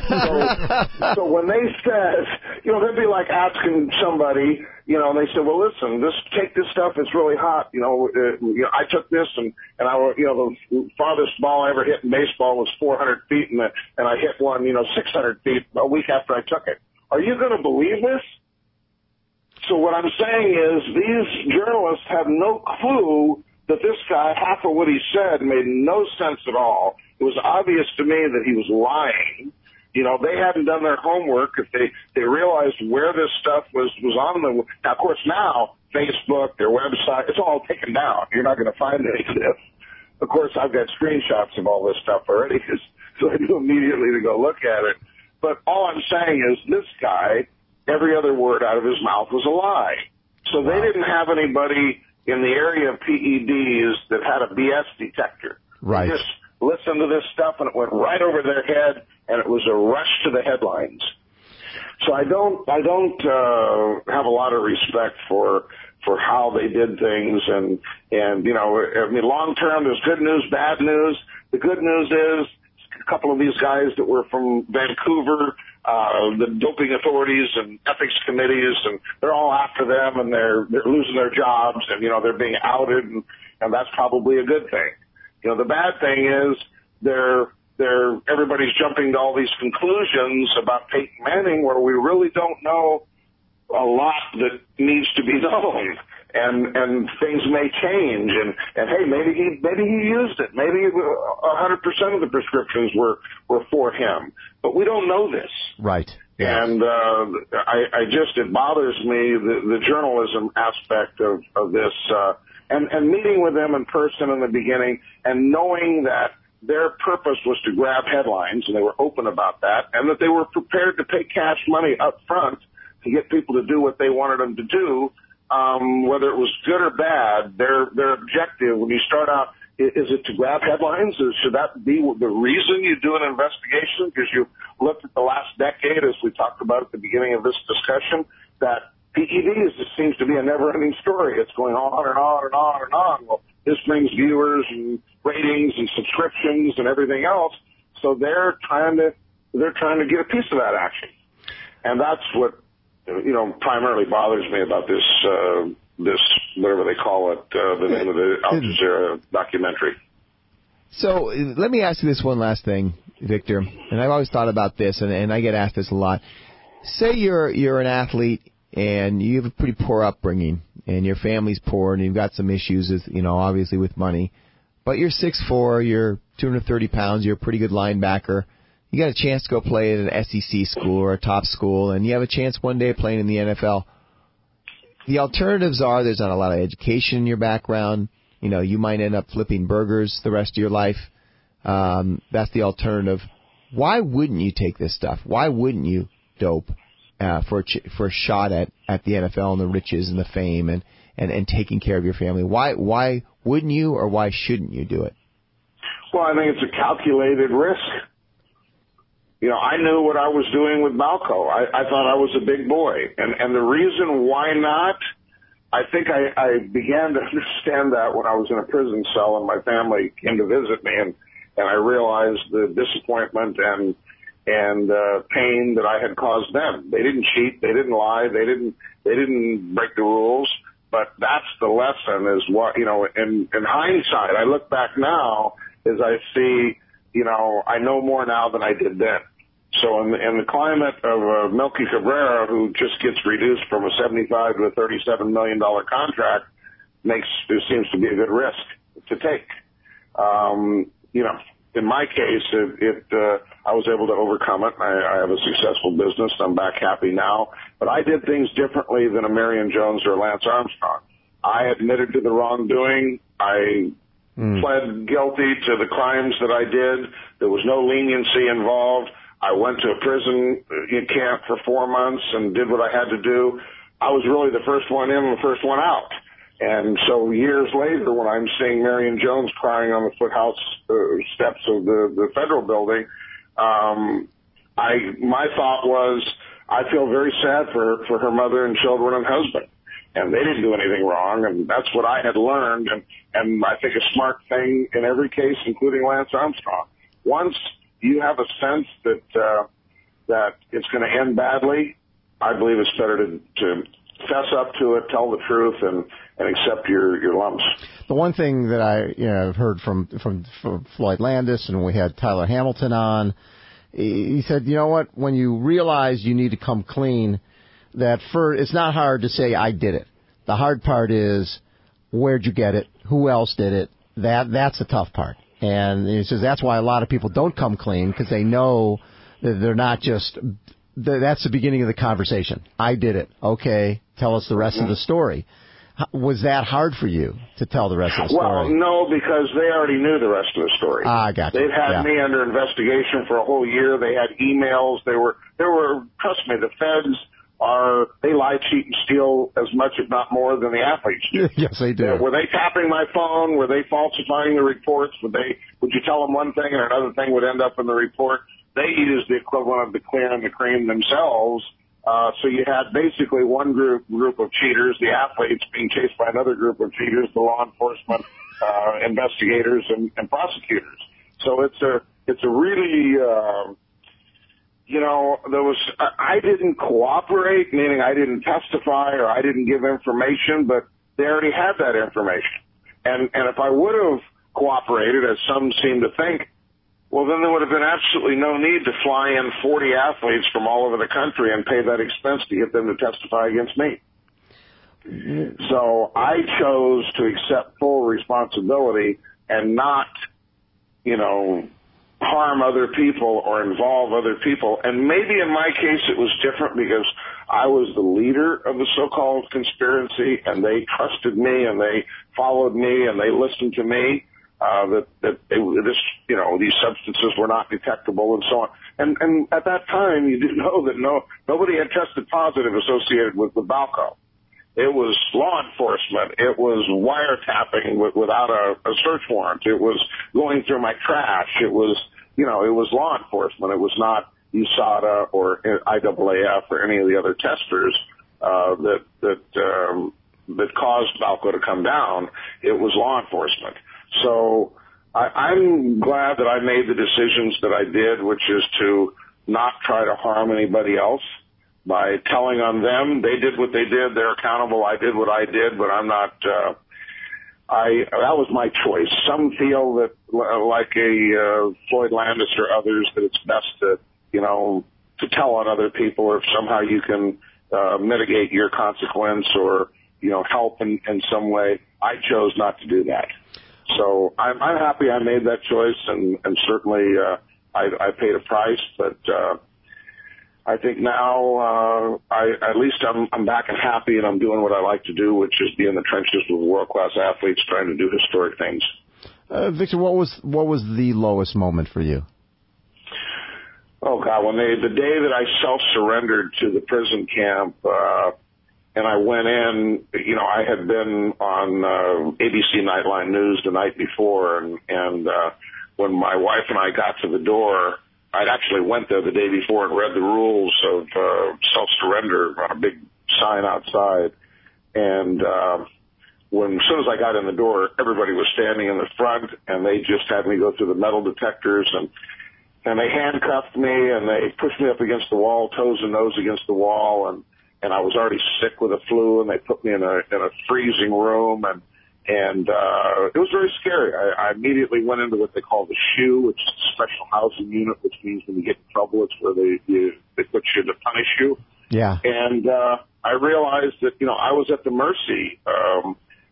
So when they said, they'd be like asking somebody, and they said, well, listen, take this stuff. It's really hot. I took this and the farthest ball I ever hit in baseball was 400 feet and I hit one, 600 feet a week after I took it. Are you going to believe this? So what I'm saying is these journalists have no clue that this guy, half of what he said made no sense at all. It was obvious to me that he was lying. They hadn't done their homework. If they realized where this stuff was on the, now of course now, Facebook, their website, it's all taken down. You're not going to find any of this. Of course, I've got screenshots of all this stuff already, so I knew immediately to go look at it. But all I'm saying is this guy, every other word out of his mouth was a lie. So they didn't have anybody in the area of PEDs that had a BS detector. Right. They just listened to this stuff and it went right over their head and it was a rush to the headlines. So I don't have a lot of respect for how they did things and long term there's good news, bad news. The good news is a couple of these guys that were from Vancouver, the doping authorities and ethics committees, and they're all after them, and they're losing their jobs, and they're being outed, and that's probably a good thing. The bad thing is everybody's jumping to all these conclusions about Peyton Manning where we really don't know a lot that needs to be known. And things may change, and hey, maybe he used it. Maybe 100% of the prescriptions were for him, but we don't know this. Right. Yeah. And it bothers me the journalism aspect of this, and meeting with them in person in the beginning, and knowing that their purpose was to grab headlines, and they were open about that, and that they were prepared to pay cash money up front to get people to do what they wanted them to do. Whether it was good or bad, their objective, when you start out, is it to grab headlines? Should that be the reason you do an investigation? Because you looked at the last decade, as we talked about at the beginning of this discussion, that PEDs just seems to be a never-ending story. It's going on and on and on and on. Well, this brings viewers and ratings and subscriptions and everything else. So they're trying to get a piece of that action, and that's what primarily bothers me about this whatever they call it, the name of the Al Jazeera documentary. So let me ask you this one last thing, Victor, and I've always thought about this, and I get asked this a lot. Say you're an athlete and you have a pretty poor upbringing, and your family's poor, and you've got some issues with, obviously with money, but you're 6'4", you're 230 pounds, you're a pretty good linebacker. You got a chance to go play at an SEC school or a top school, and you have a chance one day of playing in the NFL. The alternatives are there's not a lot of education in your background. You might end up flipping burgers the rest of your life. That's the alternative. Why wouldn't you take this stuff? Why wouldn't you dope for a shot at the NFL and the riches and the fame and taking care of your family? Why wouldn't you, or why shouldn't you do it? Well, I think it's a calculated risk. I knew what I was doing with Balco. I thought I was a big boy. And the reason why not, I think I began to understand that when I was in a prison cell and my family came to visit me, and I realized the disappointment and pain that I had caused them. They didn't cheat. They didn't lie. They didn't break the rules. But that's the lesson, is what, in hindsight, I look back now as I see, I know more now than I did then. So in the climate of Melky Cabrera, who just gets reduced from a $75 to a $37 million contract, it seems to be a good risk to take. In my case, I was able to overcome it. I have a successful business. I'm back happy now. But I did things differently than a Marion Jones or Lance Armstrong. I admitted to the wrongdoing. I pled guilty to the crimes that I did. There was no leniency involved. I went to a prison camp for 4 months and did what I had to do. I was really the first one in and the first one out. And so years later, when I'm seeing Marion Jones crying on the foothouse steps of the federal building, my thought was, I feel very sad for her mother and children and husband. And they didn't do anything wrong, and that's what I had learned, and I think a smart thing in every case, including Lance Armstrong. Once you have a sense that it's going to end badly, I believe it's better to fess up to it, tell the truth, and accept your lumps. The one thing that I've heard from Floyd Landis, and we had Tyler Hamilton on, he said, you know what, when you realize you need to come clean, it's not hard to say I did it. The hard part is, where'd you get it? Who else did it? That's the tough part. And he says that's why a lot of people don't come clean, because they know that they're not just, that's the beginning of the conversation. I did it. Okay, tell us the rest of the story. Was that hard for you to tell the rest of the story? Well, no, because they already knew the rest of the story. I got you. They've had me under investigation for a whole year. They had emails. There were, trust me, the feds they lie, cheat, and steal as much, if not more, than the athletes do. Yes, they do. Were they tapping my phone? Were they falsifying the reports? Would you tell them one thing and another thing would end up in the report? They used the equivalent of the clear and the cream themselves. So you had basically one group of cheaters, the athletes, being chased by another group of cheaters, the law enforcement, investigators, and prosecutors. So it's a really, I didn't cooperate, meaning I didn't testify or I didn't give information, but they already had that information. And if I would have cooperated, as some seem to think, well, then there would have been absolutely no need to fly in 40 athletes from all over the country and pay that expense to get them to testify against me. So I chose to accept full responsibility and not, harm other people or involve other people. And maybe in my case it was different because I was the leader of the so-called conspiracy, and they trusted me and they followed me and they listened to me. These substances were not detectable and so on. And at that time, you do know that nobody had tested positive associated with Balco. It was law enforcement. It was wiretapping without a search warrant. It was going through my trash. It was law enforcement. It was not USADA or IAAF or any of the other testers that caused Balco to come down. It was law enforcement. So I'm glad that I made the decisions that I did, which is to not try to harm anybody else by telling on them. They did what they did. They're accountable. I did what I did, but I'm not, that was my choice. Some feel that, like Floyd Landis or others, that it's best to tell on other people, or if somehow you can mitigate your consequence or, help in some way. I chose not to do that. So I'm happy I made that choice, and certainly I paid a price, but I think now at least I'm back and happy, and I'm doing what I like to do, which is be in the trenches with world-class athletes trying to do historic things. Victor, what was the lowest moment for you? Oh, God, the day that I self-surrendered to the prison camp, and I went in, I had been on ABC Nightline News the night before, and when my wife and I got to the door, I'd actually went there the day before and read the rules of self-surrender on a big sign outside. And as soon as I got in the door, everybody was standing in the front, and they just had me go through the metal detectors, and they handcuffed me, and they pushed me up against the wall, toes and nose against the wall, and I was already sick with a flu, and they put me in a freezing room, and it was very scary. I immediately went into what they call the SHU, which is a special housing unit, which means when you get in trouble, it's where they put you to punish you. Yeah. And I realized that I was at the mercy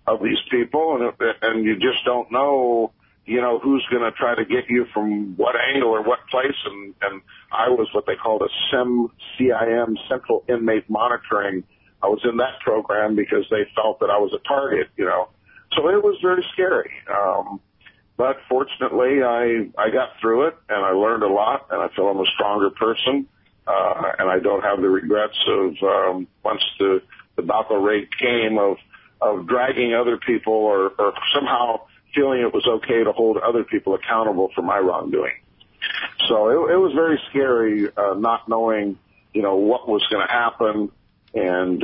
of these people, and you just don't know, who's going to try to get you from what angle or what place. And I was what they called a CIM, Central Inmate Monitoring. I was in that program because they felt that I was a target, So it was very scary. But fortunately, I got through it, and I learned a lot, and I feel I'm a stronger person, and I don't have the regrets of once the Balco raid came of dragging other people or somehow feeling it was okay to hold other people accountable for my wrongdoing. So it was very scary not knowing, what was going to happen, and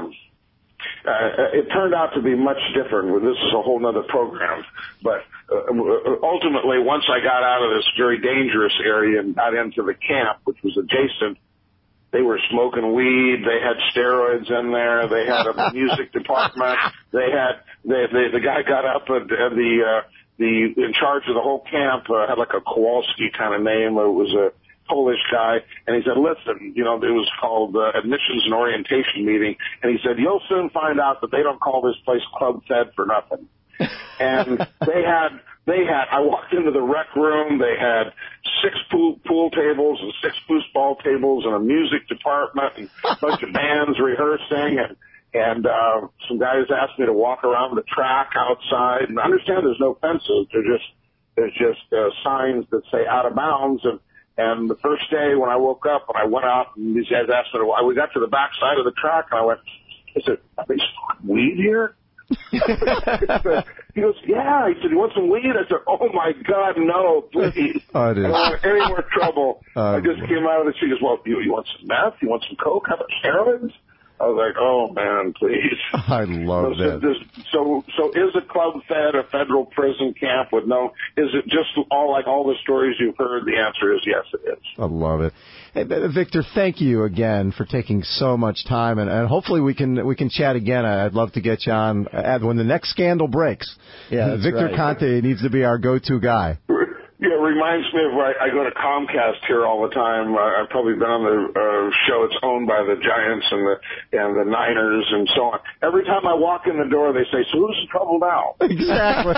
it turned out to be much different. This is a whole other program. But ultimately, once I got out of this very dangerous area and got into the camp, which was adjacent, they were smoking weed. They had steroids in there. They had a music department. They had the guy got up and the in charge of the whole camp had like a Kowalski kind of name. It was a Polish guy, and he said, listen, it was called admissions and orientation meeting, and he said, you'll soon find out that they don't call this place Club Fed for nothing. And I walked into the rec room, they had 6 pool tables and 6 foosball tables and a music department and a bunch of bands rehearsing, and some guys asked me to walk around the track outside, and I understand there's no fences, there's just signs that say out of bounds, and the first day when I woke up and I went out and these guys asked me, we got to the back side of the track and I said, are they smoking weed here? He goes, yeah. He said, you want some weed? I said, oh my God, no, please. I don't want any more trouble. I just came out of the she goes, well, you want some meth? You want some coke? How about steroids? I was like, oh man, please. I love that. So is a Club Fed a federal prison camp with no, is it just all the stories you've heard? The answer is yes, it is. I love it. Hey, Victor, thank you again for taking so much time, and hopefully we can chat again. I'd love to get you on when the next scandal breaks. Yeah, Victor Conte needs to be our go-to guy. Yeah, it reminds me of I go to Comcast here all the time. I've probably been on the show. It's owned by the Giants and the Niners and so on. Every time I walk in the door, they say, so who's in trouble now? Exactly.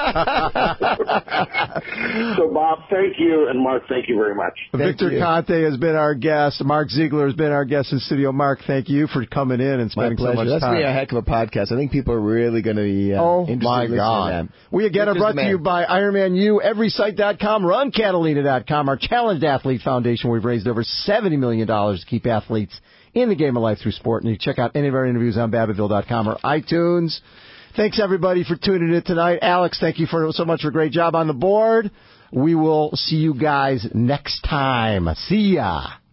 So, Bob, thank you, and Mark, thank you very much. Victor Conte has been our guest. Mark Ziegler has been our guest in studio. Mark, thank you for coming in and spending so much time. That's going to be a heck of a podcast. I think people are really going to be interested in listening to that. We again are brought to you by Ironman U, EverySite.com, RunCatalina.com, our Challenged Athlete Foundation. We've raised over $70 million to keep athletes in the game of life through sport. And you can check out any of our interviews on Babbittville.com or iTunes. Thanks, everybody, for tuning in tonight. Alex, thank you so much for a great job on the board. We will see you guys next time. See ya.